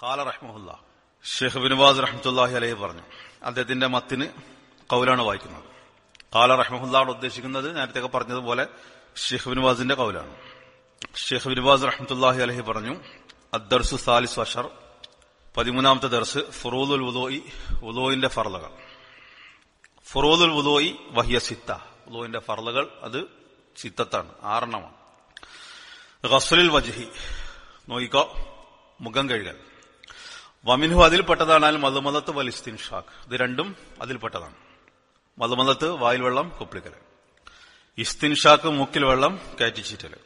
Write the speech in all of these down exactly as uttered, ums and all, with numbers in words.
ഖാല റഹ്മഹുല്ലാ, ഷെയ്ഖ് ഇബ്നു ബാസ് റഹ്മത്തുള്ളാഹി അലൈഹി പറഞ്ഞു. അദ്ദേഹത്തിന്റെ മത്തിന് ഖൗലാണ് വായിക്കുന്നത്. ഖാല റഹ്മഹുല്ലാഹ് ഉദ്ദേശിക്കുന്നത് നേരത്തെ പറഞ്ഞതുപോലെ ഷെയ്ഖ് ഇബ്നു ബാസിന്റെ ഖൗലാണ്. ഷെയ്ഖ് ഇബ്നു ബാസ് റഹ്മത്തുള്ളാഹി അലൈഹി പറഞ്ഞു, അദ്ദർസു സാലിസ് അശർ, പതിമൂന്നാമത്തെ ദർസ്, ഫുറൂദുൽ വുദൂഇ, വുദൂഇന്റെ ഫർളുകൾ. ഫുറൂദുൽ വുദൂഇ വഹിയ സിത്ത, വുദൂഇന്റെ ഫർളുകൾ അത് സിത്തത്താണ്, ആറെണ്ണമാണ്. ഗസ്ലുൽ വജ്ഹി, നോയിക്കോ മുഖം കഴുകൽ. വമിൻഹു, അതിൽപ്പെട്ടതാണ് അൽ മദ്മദത്ത് വൽ ഇസ്തിൻഷാഖ്, ഇത് രണ്ടും അതിൽപ്പെട്ടതാണ്. മദ്മദത്ത് വായിൽ വെള്ളം കൊപ്പിളിക്കൽ, ഇസ്തിൻഷാഖ് മൂക്കിൽ വെള്ളം കയറ്റിച്ചീറ്റൽ.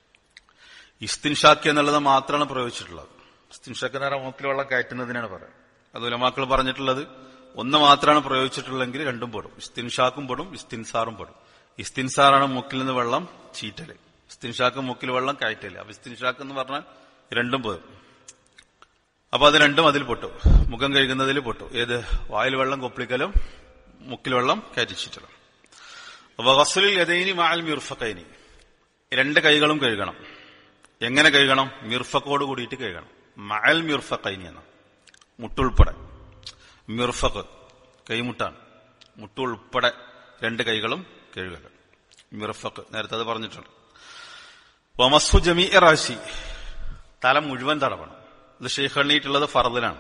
ഇസ്തിൻഷാഖ് എന്നുള്ളത് മാത്രമാണ് പ്രയോഗിച്ചിട്ടുള്ളത്. ഇസ്തിൻഷാഖ് എന്ന് പറഞ്ഞാൽ മൂക്കിൽ വെള്ളം കയറ്റുന്നതിനാണ് പറയുന്നത്. അത് ഉലമാക്കൾ പറഞ്ഞിട്ടുള്ളത് ഒന്ന് മാത്രമാണ് പ്രയോഗിച്ചിട്ടുള്ളതെങ്കിൽ രണ്ടും പെടും. ഇസ്തിൻഷാഖും പെടും, ഇസ്തിൻസാറും പെടും. ഇസ്തിൻസാറാണ് മൂക്കിൽ നിന്ന് വെള്ളം ചീറ്റല്, ഇസ്തിൻഷാഖ് മൂക്കിൽ വെള്ളം കയറ്റല്. അപ്പൊ ഇസ്തിൻഷാഖ് എന്ന് പറഞ്ഞാൽ രണ്ടും പെടും. അപ്പൊ അത് രണ്ടും അതിൽ പൊട്ടു, മുഖം കഴുകുന്നതിൽ പൊട്ടു. ഏത്? വായിൽ വെള്ളം കൊപ്പിളിക്കലും മുക്കിൽ വെള്ളം കയറ്റിച്ചിട്ടലും. ഗസ്ലുൽ യദൈനി മഅൽ മിർഫഖൈനി, രണ്ട് കൈകളും കഴുകണം. എങ്ങനെ കഴുകണം? മിർഫഖോട് കൂടിയിട്ട് കഴുകണം. മഅൽ മിർഫഖൈനി എന്ന, മുട്ടുൾപ്പെടെ. മിർഫഖ് കൈമുട്ടാണ്, മുട്ടുൾപ്പെടെ രണ്ട് കൈകളും കഴുകുക. മിർഫഖ് നേരത്തെ അത് പറഞ്ഞിട്ടുണ്ട്. വമസ്ഹു ജമീഇ റാസി, തല മുഴുവൻ തടവണം. ഇത് ഷെയ്ഖ് എണ്ണീട്ടുള്ളത് ഫർദിലാണ്.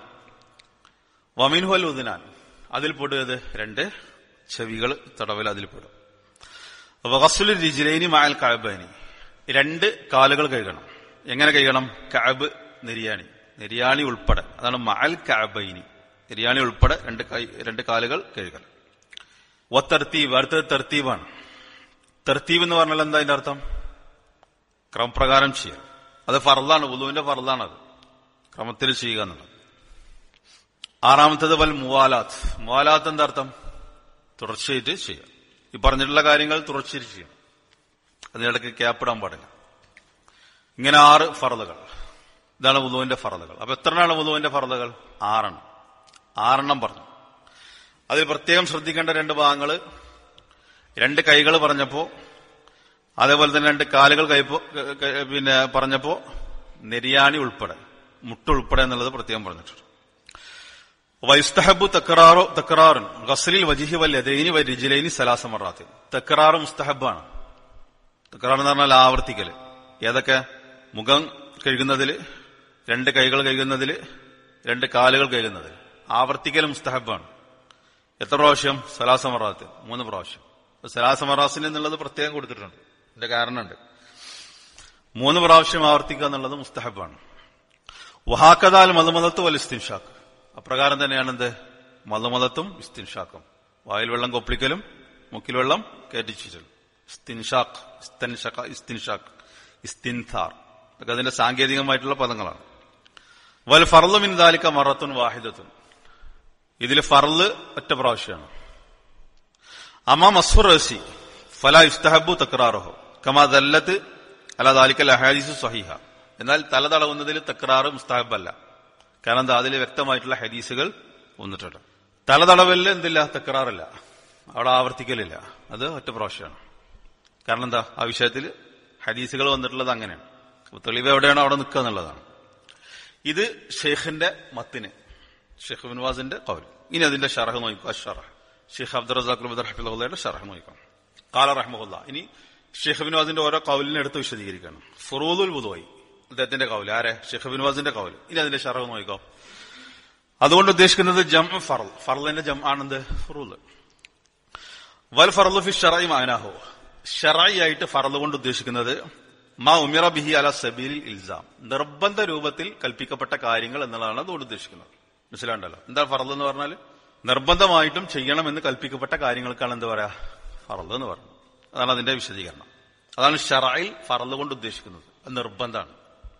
വമിൻഹു അൽ ഉദ്നാൻ, അതിൽ പെടുന്നത് രണ്ട് ചെവികൾ തടവൽ അതിൽ പെടും. ഗസ്ലുൽ റിജ്ലൈനി മഅൽ കഅബൈനി, രണ്ട് കാലുകൾ കഴുകണം. എങ്ങനെ കഴുകണം? കഅബ്, നെരിയാണി, നെരിയാണി ഉൾപ്പെടെ, അതാണ് മഅൽ കഅബൈനി, നെരിയാണി ഉൾപ്പെടെ രണ്ട് കൈ രണ്ട് കാലുകൾ കഴുകണം. വ തർത്തീബ്, അടുത്തത് തർത്തീബാണ്. തർത്തീബ് എന്ന് പറഞ്ഞാൽ എന്താ അതിന്റെ അർത്ഥം? ക്രമപ്രകാരം ചെയ്യുക. അത് ഫർളാണ്, വുളൂവിന്റെ ഫർളാണ് അത്, ക്രമത്തിൽ ചെയ്യുക എന്നുള്ളത്. ആറാമത്തത് വൽ മുവാലാത്ത്. മുവാലാത്ത് എന്താ അർത്ഥം? തുടർച്ചയായിട്ട് ചെയ്യുക. ഈ പറഞ്ഞിട്ടുള്ള കാര്യങ്ങൾ തുടർച്ചയായിട്ട് ചെയ്യണം, അതിനിടയ്ക്ക് ക്യാപ്പിടാൻ പാടില്ല. ഇങ്ങനെ ആറ് ഫർളുകൾ, ഇതാണ് വുളൂവിന്റെ ഫർളുകൾ. അപ്പൊ എത്രണ്ണാണ് വുളൂവിന്റെ ഫർളുകൾ? ആറെണ്ണം. ആറെണ്ണം പറഞ്ഞു. അതിൽ പ്രത്യേകം ശ്രദ്ധിക്കേണ്ട രണ്ട് ഭാഗങ്ങൾ, രണ്ട് കൈകൾ പറഞ്ഞപ്പോ, അതേപോലെ തന്നെ രണ്ട് കാലുകൾ കൈപ്പോ പിന്നെ പറഞ്ഞപ്പോ നെരിയാണി ഉൾപ്പെടെ, മുട്ടുൾപ്പെടെ എന്നുള്ളത് പ്രത്യേകം പറഞ്ഞിട്ടുണ്ട്. വയുസ്തഹബു തക്റാറു തക്റാറുൻ ഗസ്ലിൽ വജ്ഹി വൽ യദൈനി വൽ റിജ്ലൈനി സലാസ മറാത്തിൻ. തക്റാറ് മുസ്തഹബാണ്. തക്റാർ എന്ന് പറഞ്ഞാൽ ആവർത്തിക്കല്. ഏതൊക്കെ? മുഖം കഴുകുന്നതില്, രണ്ട് കൈകൾ കഴുകുന്നതില്, രണ്ട് കാലുകൾ കഴുകുന്നതിൽ ആവർത്തിക്കൽ മുസ്തഹബാണ്. എത്ര പ്രാവശ്യം? സലാസ മറാത്ത്, മൂന്ന് പ്രാവശ്യം. സലാസ മറാസിന് എന്നുള്ളത് പ്രത്യേകം കൊടുത്തിട്ടുണ്ട്, ഇതിന്റെ കാരണമുണ്ട്. മൂന്ന് പ്രാവശ്യം ആവർത്തിക്കുക എന്നുള്ളത് മുസ്തഹബാണ്. വഹാക്കദാൽ മദ്മദത്ത് വൽ ഇസ്തിൻഷാഖ്, അപ്രകാരം തന്നെയാണ് എന്ത്? മദ്മദത്തും ഇസ്തിൻഷാഖും, വായിൽ വെള്ളം കൊപ്പിളിക്കലും മുക്കിൽ വെള്ളം കയറ്റിച്ചിട്ടലും. ഇസ്തിൻഷാഖ്, ഇസ്തിൻഷാഖ്, ഇസ്തിൻഷാഖ്, ഇസ്തിൻഥാർ ഒക്കെ അതിന്റെ സാങ്കേതികമായിട്ടുള്ള പദങ്ങളാണ്. വൽ ഫർളു മിൻ ദാലിക മറത്തുൻ വാഹിദത്തുൻ, ഇതിൽ ഫർള് ഒറ്റ പ്രാവശ്യമാണ്. അമാ മസ്ഹുർ റസി ഫലാ യുസ്തഹബു തക്റാറുഹു കമാ ദല്ലത്ത് അലാ ദാലിക അഹാദീസു സ്വഹീഹ. എന്നാൽ തല തടവുന്നതിൽ തക്റാറ് മുസ്തഹബല്ല. കാരണം എന്താ? അതിൽ വ്യക്തമായിട്ടുള്ള ഹദീസുകൾ വന്നിട്ടുണ്ട്. തല തടവലിൽ എന്തില്ല? തക്റാറില്ല, അവിടെ ആവർത്തിക്കലില്ല, അത് ഒറ്റ പ്രാവശ്യമാണ്. കാരണം എന്താ? ആ വിഷയത്തിൽ ഹദീസുകൾ വന്നിട്ടുള്ളത് അങ്ങനെയാണ്. തെളിവ് എവിടെയാണോ അവിടെ നിൽക്കുക എന്നുള്ളതാണ്. ഇത് ഷെയ്ഖിന്റെ മത്തിന്, ഷെയ്ഖ് ഇബ്നു ബാസിന്റെ ഖൗൽ. ഇനി അതിന്റെ ഷറഹ് നോക്കുക. അഷ്റഹ് ഷെയ്ഖ് അബ്ദുർ റസാഖ് അൽ ബദർ ഹഫിളഹുള്ളയുടെ ഷറഹ് നോക്കാം. ഖാല റഹ്മഹുല്ലാ, ഇനി ഷെയ്ഖ് ഇബ്നു ബാസിന്റെ ഓരോ ഖൗലിനെ എടുത്ത് വിശദീകരിക്കണം. ഫുറൂദുൽ വുദൂഇ അദ്ദേഹത്തിന്റെ ഖൗൽ, ആരെ? ഷെയ്ഖ് ഇബ്നു ബാസിന്റെ ഖൗൽ. ഇനി അതിന്റെ ഷറഹ് നോക്കാം. അതുകൊണ്ട് ഉദ്ദേശിക്കുന്നത് ജംഉ ഫർൾ, ഫർളിന്റെ ജം ആണെന്ത്? ഫുറൂദ്. വൽ ഫർളു ഫി ശറഇ മഅനാഹു, ശറഈ ആയിട്ട് ഫർള് കൊണ്ട് ഉദ്ദേശിക്കുന്നത് മാ ഉമിറ ബിഹി അലാ സബീലിൽ ഇൽസാം, നിർബന്ധ രൂപത്തിൽ കൽപ്പിക്കപ്പെട്ട കാര്യങ്ങൾ എന്നുള്ളതാണ് അതുകൊണ്ട് ഉദ്ദേശിക്കുന്നത്. മനസ്സിലാണ്ടല്ലോ എന്താ ഫർള് എന്ന് പറഞ്ഞാൽ? നിർബന്ധമായിട്ടും ചെയ്യണമെന്ന് കൽപ്പിക്കപ്പെട്ട കാര്യങ്ങൾക്കാണ് എന്ത് പറയാ? ഫർള് എന്ന് പറയുന്നത്. അതാണ് അതിന്റെ വിശദീകരണം. അതാണ് ശറഈൽ ഫർള് കൊണ്ട് ഉദ്ദേശിക്കുന്നത്, അത് നിർബന്ധമാണ്.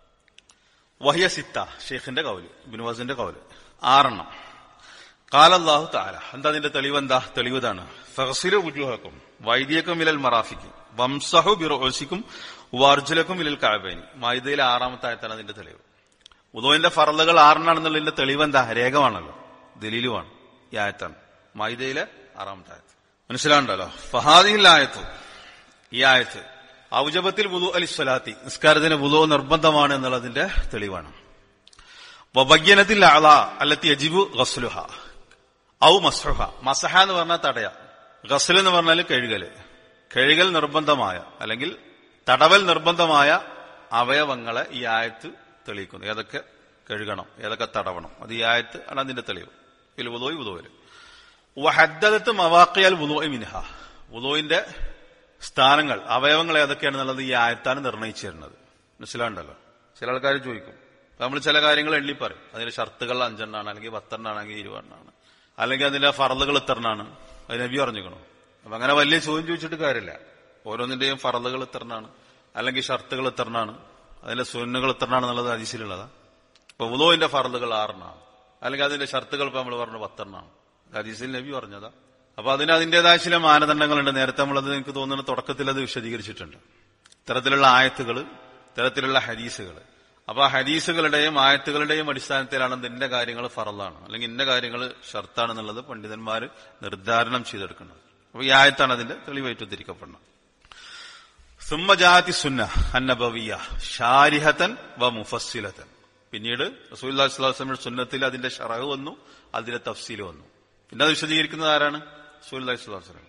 വഹിയ സിത്ത, ഷെയ്ഖിന്റെ കൗല്, ഇബ്നു ബാസിന്റെ കൗല്, ആറെണ്ണം. ഖാല അല്ലാഹു തആല, എന്താ അതിന്റെ തെളിവ്? എന്താ തെളിവ്? ഇതാണ്. ഫഗ്സിലു വുജൂഹക്കും വൈദിയക്കും ഇലൽ മറാഫിഖി വംസഹു ബിറുഅസിക്കും വർജുലക്കും ഇലൽ കഅബൈനി. മാഇദയിലെ ആറാമത്തെ ആയത്താണ് അതിന്റെ തെളിവ്. വുദൂഇന്റെ ഫർളുകൾ ആറെണ്ണാണെന്നുള്ളതിന്റെ തെളിവ് എന്താ? രേഖമാണല്ലോ, ദലീലുമാണ്. ഈ ആയത്താണ്, മാഇദയിലെ ആറാമത്തെ ആയത്ത്. മനസ്സിലാണ്ടല്ലോ. ഫഹാദിഹിൽ ആയത്ത്, ഈ ആയത്ത് ഔജബത്തിൽ വുദൂ അലി സ്വലാത്തി, നിസ്കാരത്തിന് വുദൂ നിർബന്ധമാണ് എന്നുള്ളതിന്റെ തെളിവാണ്. വബയ്യനത്തിൽ അള അല്ലത്തി യജിബു ഗസ്ലുഹ ഔ മസ്ഹുഹ. മസഹ എന്ന് പറഞ്ഞാൽ തടയ, ഗസ്ൽ എന്ന് പറഞ്ഞാൽ കഴുകല്. കഴുകൽ നിർബന്ധമായ അല്ലെങ്കിൽ തടവൽ നിർബന്ധമായ അവയവങ്ങളെ ഈ ആയത്ത് തെളിയിക്കുന്നു. ഏതൊക്കെ കഴുകണം, ഏതൊക്കെ തടവണം, അത് ഈ ആയത്ത് ആണ് അതിന്റെ തെളിവ്. ഇതിൽ വുളൂഇ വുളൂഇൽ വഹദ്ദദത്ത് മവാഖിയൽ വുളൂഇ മിൻഹ. വുളൂഇന്റെ സ്ഥാനങ്ങൾ, അവയവങ്ങൾ ഏതൊക്കെയാണെന്നുള്ളത് ഈ ആയത്താണ് നിർണയിച്ചു തരുന്നത്. മനസ്സിലാണ്ടല്ലോ. ചില ആൾക്കാർ ചോദിക്കും, നമ്മൾ ചില കാര്യങ്ങൾ എണ്ണി പറയും, അതിന്റെ ഷർത്തുകൾ അഞ്ചെണ്ണാണ്, അല്ലെങ്കിൽ പത്തെണ്ണാണെങ്കിൽ ഇരുപതെണ്ണാണ്, അല്ലെങ്കിൽ അതിന്റെ ഫറലുകൾ ഇത്രണ്ണാണ്, അത് നബി പറഞ്ഞിരിക്കണോ? അപ്പൊ അങ്ങനെ വലിയ ചോദ്യം ചോദിച്ചിട്ട് കാര്യമില്ല. ഓരോന്നിന്റെയും ഫറലുകൾ ഇത്രണ്ണാണ്, അല്ലെങ്കിൽ ഷർത്തുകൾ ഇത്രണ്ണാണ്, അതിന്റെ സുന്നകൾ ഇത്രണ്ണാണെന്നുള്ളത് ഹദീസിലുള്ളതാ. ഇപ്പൊ വുളൂഇന്റെ ഫറലുകൾ ആറെണ്ണാണ്, അല്ലെങ്കിൽ അതിന്റെ ഷർത്തുകൾ ഇപ്പൊ നമ്മൾ പറഞ്ഞു പത്തെണ്ണാണ്, ഹദീസിൽ നബി പറഞ്ഞതാ. അപ്പൊ അതിന് അതിന്റേതായ ചില മാനദണ്ഡങ്ങളുണ്ട്. നേരത്തെ നമ്മളത് എനിക്ക് തോന്നുന്നു തുടക്കത്തിൽ അത് വിശദീകരിച്ചിട്ടുണ്ട്. ഇത്തരത്തിലുള്ള ആയത്തുകൾ, ഇത്തരത്തിലുള്ള ഹദീസുകൾ. അപ്പൊ ആ ഹദീസുകളുടെയും ആയത്തുകളുടെയും അടിസ്ഥാനത്തിലാണ് ഇതിന്റെ കാര്യങ്ങൾ ഫറലാണ് അല്ലെങ്കിൽ ഇന്ന കാര്യങ്ങൾ ഷർത്താണെന്നുള്ളത് പണ്ഡിതന്മാർ നിർദ്ധാരണം ചെയ്തെടുക്കുന്നത്. അപ്പൊ ഈ ആയത്താണ് അതിന്റെ തെളിവായിട്ട് ഉദ്ധരിക്കപ്പെടുന്നത്. സുമ്മ ജാഅത്തി സുന്ന അന്നബവിയ്യ ശാരിഹതൻ വ മുഫസ്സിലതൻ. പിന്നീട് റസൂലുള്ളാഹി സ്വല്ലല്ലാഹു അലൈഹി വസല്ലം സുന്നത്തിൽ അതിന്റെ ശറഹ് വന്നു, അതിന്റെ തഫ്സീൽ വന്നു. പിന്നെ അത് വിശദീകരിക്കുന്നത് ആരാണ്? റസൂലുള്ളാഹി സ്വല്ലല്ലാഹു അലൈഹി വസല്ലം.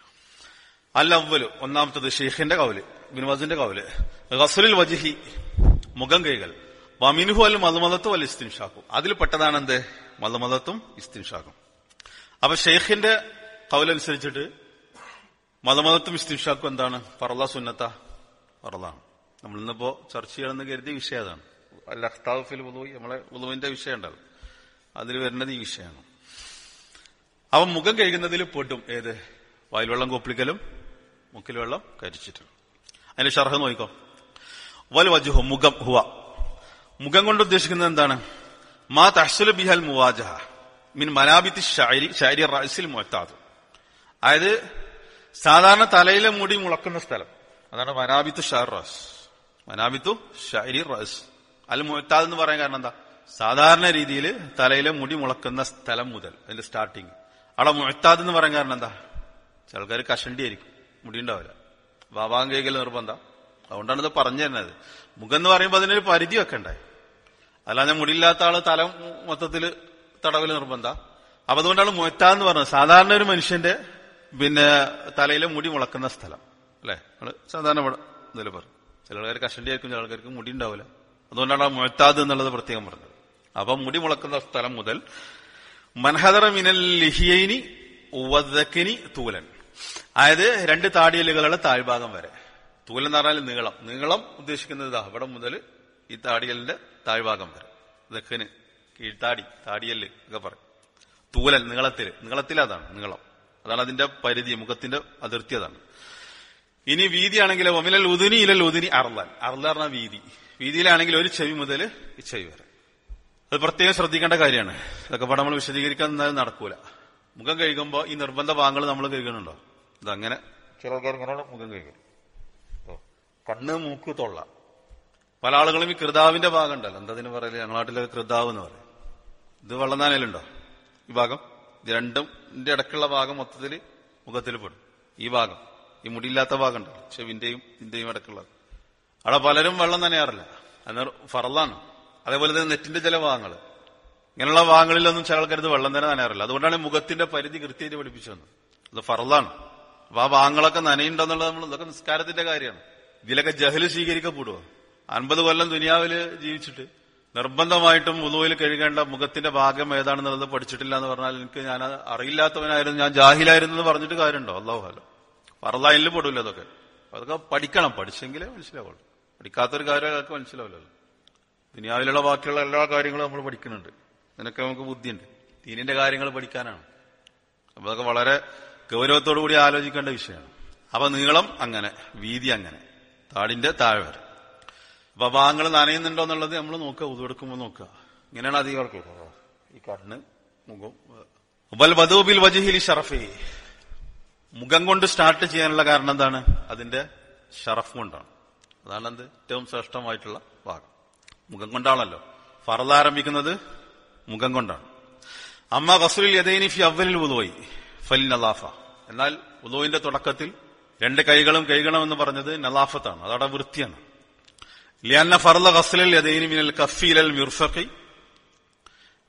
അൽ അവ്വലു, ഒന്നാമത്തത് ഷെയ്ഖിന്റെ കൗല്, ഇബ്നു വസ്ഇന്റെ കൗല്, ഗസ്ലുൽ വജ്ഹി, മുഖം കഴുകൽ, വമിൻഹു അൽ മദ്മദത്തു വൽ ഇസ്തിൻഷാഖു, അതിൽ പെട്ടതാണ് എന്ത്? മദ്മദത്തും ഇസ്തിൻഷാഖും. അപ്പൊ ഷെയ്ഖിന്റെ കൗലനുസരിച്ചിട്ട് മദ്മദത്തും ഇസ്തിൻഷാഖും എന്താണ്? ഫർള സുന്നത്ത? ഫർളാണ്. നമ്മൾ ഇന്നിപ്പോ ചർച്ച ചെയ്യണമെന്ന് കരുതിയ വിഷയം അതാണ്. അൽ അഖ്താഉ ഫിൽ വുളൂഇ, നമ്മളെ വുളൂഇന്റെ വിഷയം ഉണ്ടല്ലോ, അതിൽ വരുന്നത് ഈ വിഷയമാണ്. അവൻ മുഖം കഴുകുന്നതിൽ പെട്ടും ഏത്? വായിൽ വെള്ളം കൊപ്പിളിക്കലും മുക്കിൽ വെള്ളം കരിച്ചിട്ടും. അതിന്റെ ഷർഹ് നോക്കിക്കോ. വൽ വജ്ഹു, മുഖം, ഹുവ, മുഖം കൊണ്ട് ഉദ്ദേശിക്കുന്നത് എന്താണ്? മാ തഹ്സുലു ബിഹൽ മുവാജഹ മിൻ മനാബിത്തി ശഅരി ശഅരി റഅസിൽ മുഅത്താദ്. അതായത് സാധാരണ തലയിലെ മുടി മുളക്കുന്ന സ്ഥലം, അതാണ് മനാബിത്തു ഷഅർ റഅസ്. മനാബിത്തു ശഅരി റഅസ് അൽ മുഅത്താദ് എന്ന് പറയാൻ കാരണം എന്താ? സാധാരണ രീതിയിൽ തലയിലെ മുടി മുളക്കുന്ന സ്ഥലം മുതൽ അതിന്റെ സ്റ്റാർട്ടിങ്. അവിടെ മുഅത്താദ് എന്ന് പറയാൻ കാരണം എന്താ? ചില ആൾക്കാർ കഷണ്ടി ആയിരിക്കും, മുടി ഉണ്ടാവില്ല, വാവാൻ കൈകൾ നിർബന്ധം. അതുകൊണ്ടാണ് ഇത് പറഞ്ഞു തരുന്നത്. മുഖം എന്ന് പറയുമ്പോൾ അതിനൊരു പരിധി വെക്കണ്ടേ? അല്ലാതെ മുടിയില്ലാത്ത ആള് തല മൊത്തത്തിൽ തടവല് നിർബന്ധ. അപ്പൊ അതുകൊണ്ടാണ് മുഅത്താദ് എന്ന് പറഞ്ഞത്. സാധാരണ ഒരു മനുഷ്യന്റെ പിന്നെ തലയിലെ മുടി മുളക്കുന്ന സ്ഥലം അല്ലെ, നമ്മള് സാധാരണ ഇതിൽ പറയും. ചില ആൾക്കാർ കഷണ്ടി ആയിരിക്കും, ചില ആൾക്കാർക്ക് മുടി ഉണ്ടാവില്ല. അതുകൊണ്ടാണ് ആ മുഅത്താദ് എന്നുള്ളത് പ്രത്യേകം പറഞ്ഞത്. അപ്പൊ മുടി മുളക്കുന്ന സ്ഥലം മുതൽ മൻഹദറ മിനൽ ലിഹിയൈനി വദ്ദക്കനി തൂലൻ, അതായത് രണ്ട് താടിയലുകളുടെ താഴ്ഭാഗം വരെ. തൂലൻ എന്ന് പറഞ്ഞാൽ നീളം. നീളം ഉദ്ദേശിക്കുന്നത് ഇതാ ഇവിടെ മുതൽ ഈ താടിയലിന്റെ താഴ്ഭാഗം വരെ. ദക്കന് കീഴ്ത്താടി, താടിയല് ഒക്കെ പറയും. തൂലൻ നീളത്തില്, നീളത്തിൽ അതാണ് നീളം, അതാണ് അതിന്റെ പരിധി, മുഖത്തിന്റെ അതിർത്തി അതാണ്. ഇനി വീതിയാണെങ്കിൽ ഒമിലൽ ഉദിനി ഇലൽ ഉദിനി അർലാൻ. അർല പറഞ്ഞ വീതി. വീതിയിലാണെങ്കിൽ ഒരു ചെവി മുതൽ ഈ ചെവി വരെ. അത് പ്രത്യേകം ശ്രദ്ധിക്കേണ്ട കാര്യമാണ്. ഇതൊക്കെ ഇവിടെ നമ്മൾ വിശദീകരിക്കാൻ നടക്കൂല. മുഖം കഴുകുമ്പോ ഈ നിർബന്ധ ഭാഗങ്ങൾ നമ്മൾ കഴുകണുണ്ടോ? ഇതങ്ങനെ ചില ആൾക്കാർ ഇങ്ങനെയാണ് മുഖം കഴുകും. കണ്ണ്, മൂക്ക്, തൊള്ള. പല ആളുകളും ഈ കൃതാവിന്റെ ഭാഗം ഉണ്ടല്ലോ, എന്താ അതിന് പറയല്? ഞങ്ങളുടെ നാട്ടിലെ കൃതാവ് എന്ന് പറയും. ഇത് വെള്ളനാനയിലുണ്ടോ? ഈ ഭാഗം, ഇത് രണ്ടും ഇതിന്റെ ഇടയ്ക്കുള്ള ഭാഗം മൊത്തത്തിൽ മുഖത്തിൽ പെടും. ഈ ഭാഗം, ഈ മുടിയില്ലാത്ത ഭാഗം ഉണ്ടല്ലോ, ചെവിന്റെയും ഇതിന്റെയും ഇടയ്ക്കുള്ളത്. അവിടെ പലരും വെള്ളം നനയാറില്ല, അത് ഫറലാണ്. അതേപോലെ തന്നെ നെറ്റിന്റെ ചില ഭാഗങ്ങൾ, ഇങ്ങനെയുള്ള ഭാഗങ്ങളിലൊന്നും ചില ആൾക്കാർ ഇത് വെള്ളം തന്നെ നനയാറില്ല. അതുകൊണ്ടാണ് മുഖത്തിന്റെ പരിധി കൃത്യമായിട്ട് പഠിപ്പിച്ചു വന്നത്. അത് ഫറലാണ്. അപ്പൊ ആ ഭാഗങ്ങളൊക്കെ നനയുണ്ടെന്നുള്ളത് നമ്മൾ, ഇതൊക്കെ നിസ്കാരത്തിന്റെ കാര്യമാണ്. ഇതിലൊക്കെ ജഹല് സ്വീകരിക്കപ്പെടുവോ? അൻപത് കൊല്ലം ദുനിയാവില് ജീവിച്ചിട്ട് നിർബന്ധമായിട്ടും വുളൂഇൽ കഴുകേണ്ട മുഖത്തിന്റെ ഭാഗം ഏതാണെന്നുള്ളത് പഠിച്ചിട്ടില്ല എന്ന് പറഞ്ഞാൽ എനിക്ക് ഞാൻ അറിയില്ലാത്തവനായിരുന്നു, ഞാൻ ജാഹിലായിരുന്നു എന്ന് പറഞ്ഞിട്ട് കാര്യമുണ്ടോ? അല്ലാഹു അലം. ഫർളാനിൽ പെടില്ല അതൊക്കെ. അതൊക്കെ പഠിക്കണം, പഠിച്ചെങ്കിലേ മനസ്സിലാവുള്ളൂ. പഠിക്കാത്തൊരു കാര്യം അതൊക്കെ മനസ്സിലാവില്ലല്ലോ. ദുനിയാവിലുള്ള ബാക്കിയുള്ള എല്ലാ കാര്യങ്ങളും നമ്മൾ പഠിക്കുന്നുണ്ട്. ഇതിനൊക്കെ നമുക്ക് ബുദ്ധിയുണ്ട്. ദീനിന്റെ കാര്യങ്ങൾ പഠിക്കാനാണ്. അപ്പൊ അതൊക്കെ വളരെ ഗൗരവത്തോടു കൂടി ആലോചിക്കേണ്ട വിഷയമാണ്. അപ്പൊ നീളം അങ്ങനെ, വീതി അങ്ങനെ, താടിന്റെ താഴെ വരെ. അപ്പൊ ഭാഗങ്ങൾ നനയുന്നുണ്ടോ എന്നുള്ളത് നമ്മൾ നോക്കുക, ഉതുവെടുക്കുമ്പോൾ നോക്കുക. ഇങ്ങനെയാണ് അധികം ഈ കണ്ണ്, മുഖം. ബൽ വദൂബിൽ വജ്ഹിൽ ഷറഫി, മുഖം കൊണ്ട് സ്റ്റാർട്ട് ചെയ്യാനുള്ള കാരണം എന്താണ്? അതിന്റെ ഷറഫ് കൊണ്ടാണ്. അതാണ് എന്ത് ഏറ്റവും ശ്രേഷ്ഠമായിട്ടുള്ള ഭാഗം. മുഖം കൊണ്ടാണല്ലോ ഫർള് ആരംഭിക്കുന്നത്, മുഖം കൊണ്ടാണ്. അമ്മ ഗസ്ലുൽ യദൈനി ഫി അവ്വലിൽ വുളൂഇ ഫൽ നളാഫ, എന്നാൽ വുളൂഇന്റെ തുടക്കത്തിൽ രണ്ട് കൈകളും കഴുകണമെന്ന് പറഞ്ഞത് നളാഫത്താണ്, അതവിടെ വൃത്തിയാണ്. ലിഅന്ന ഫർള ഗസ്ലുൽ യദൈനി മിനൽ കഫി ഇലൽ മിർഫഖി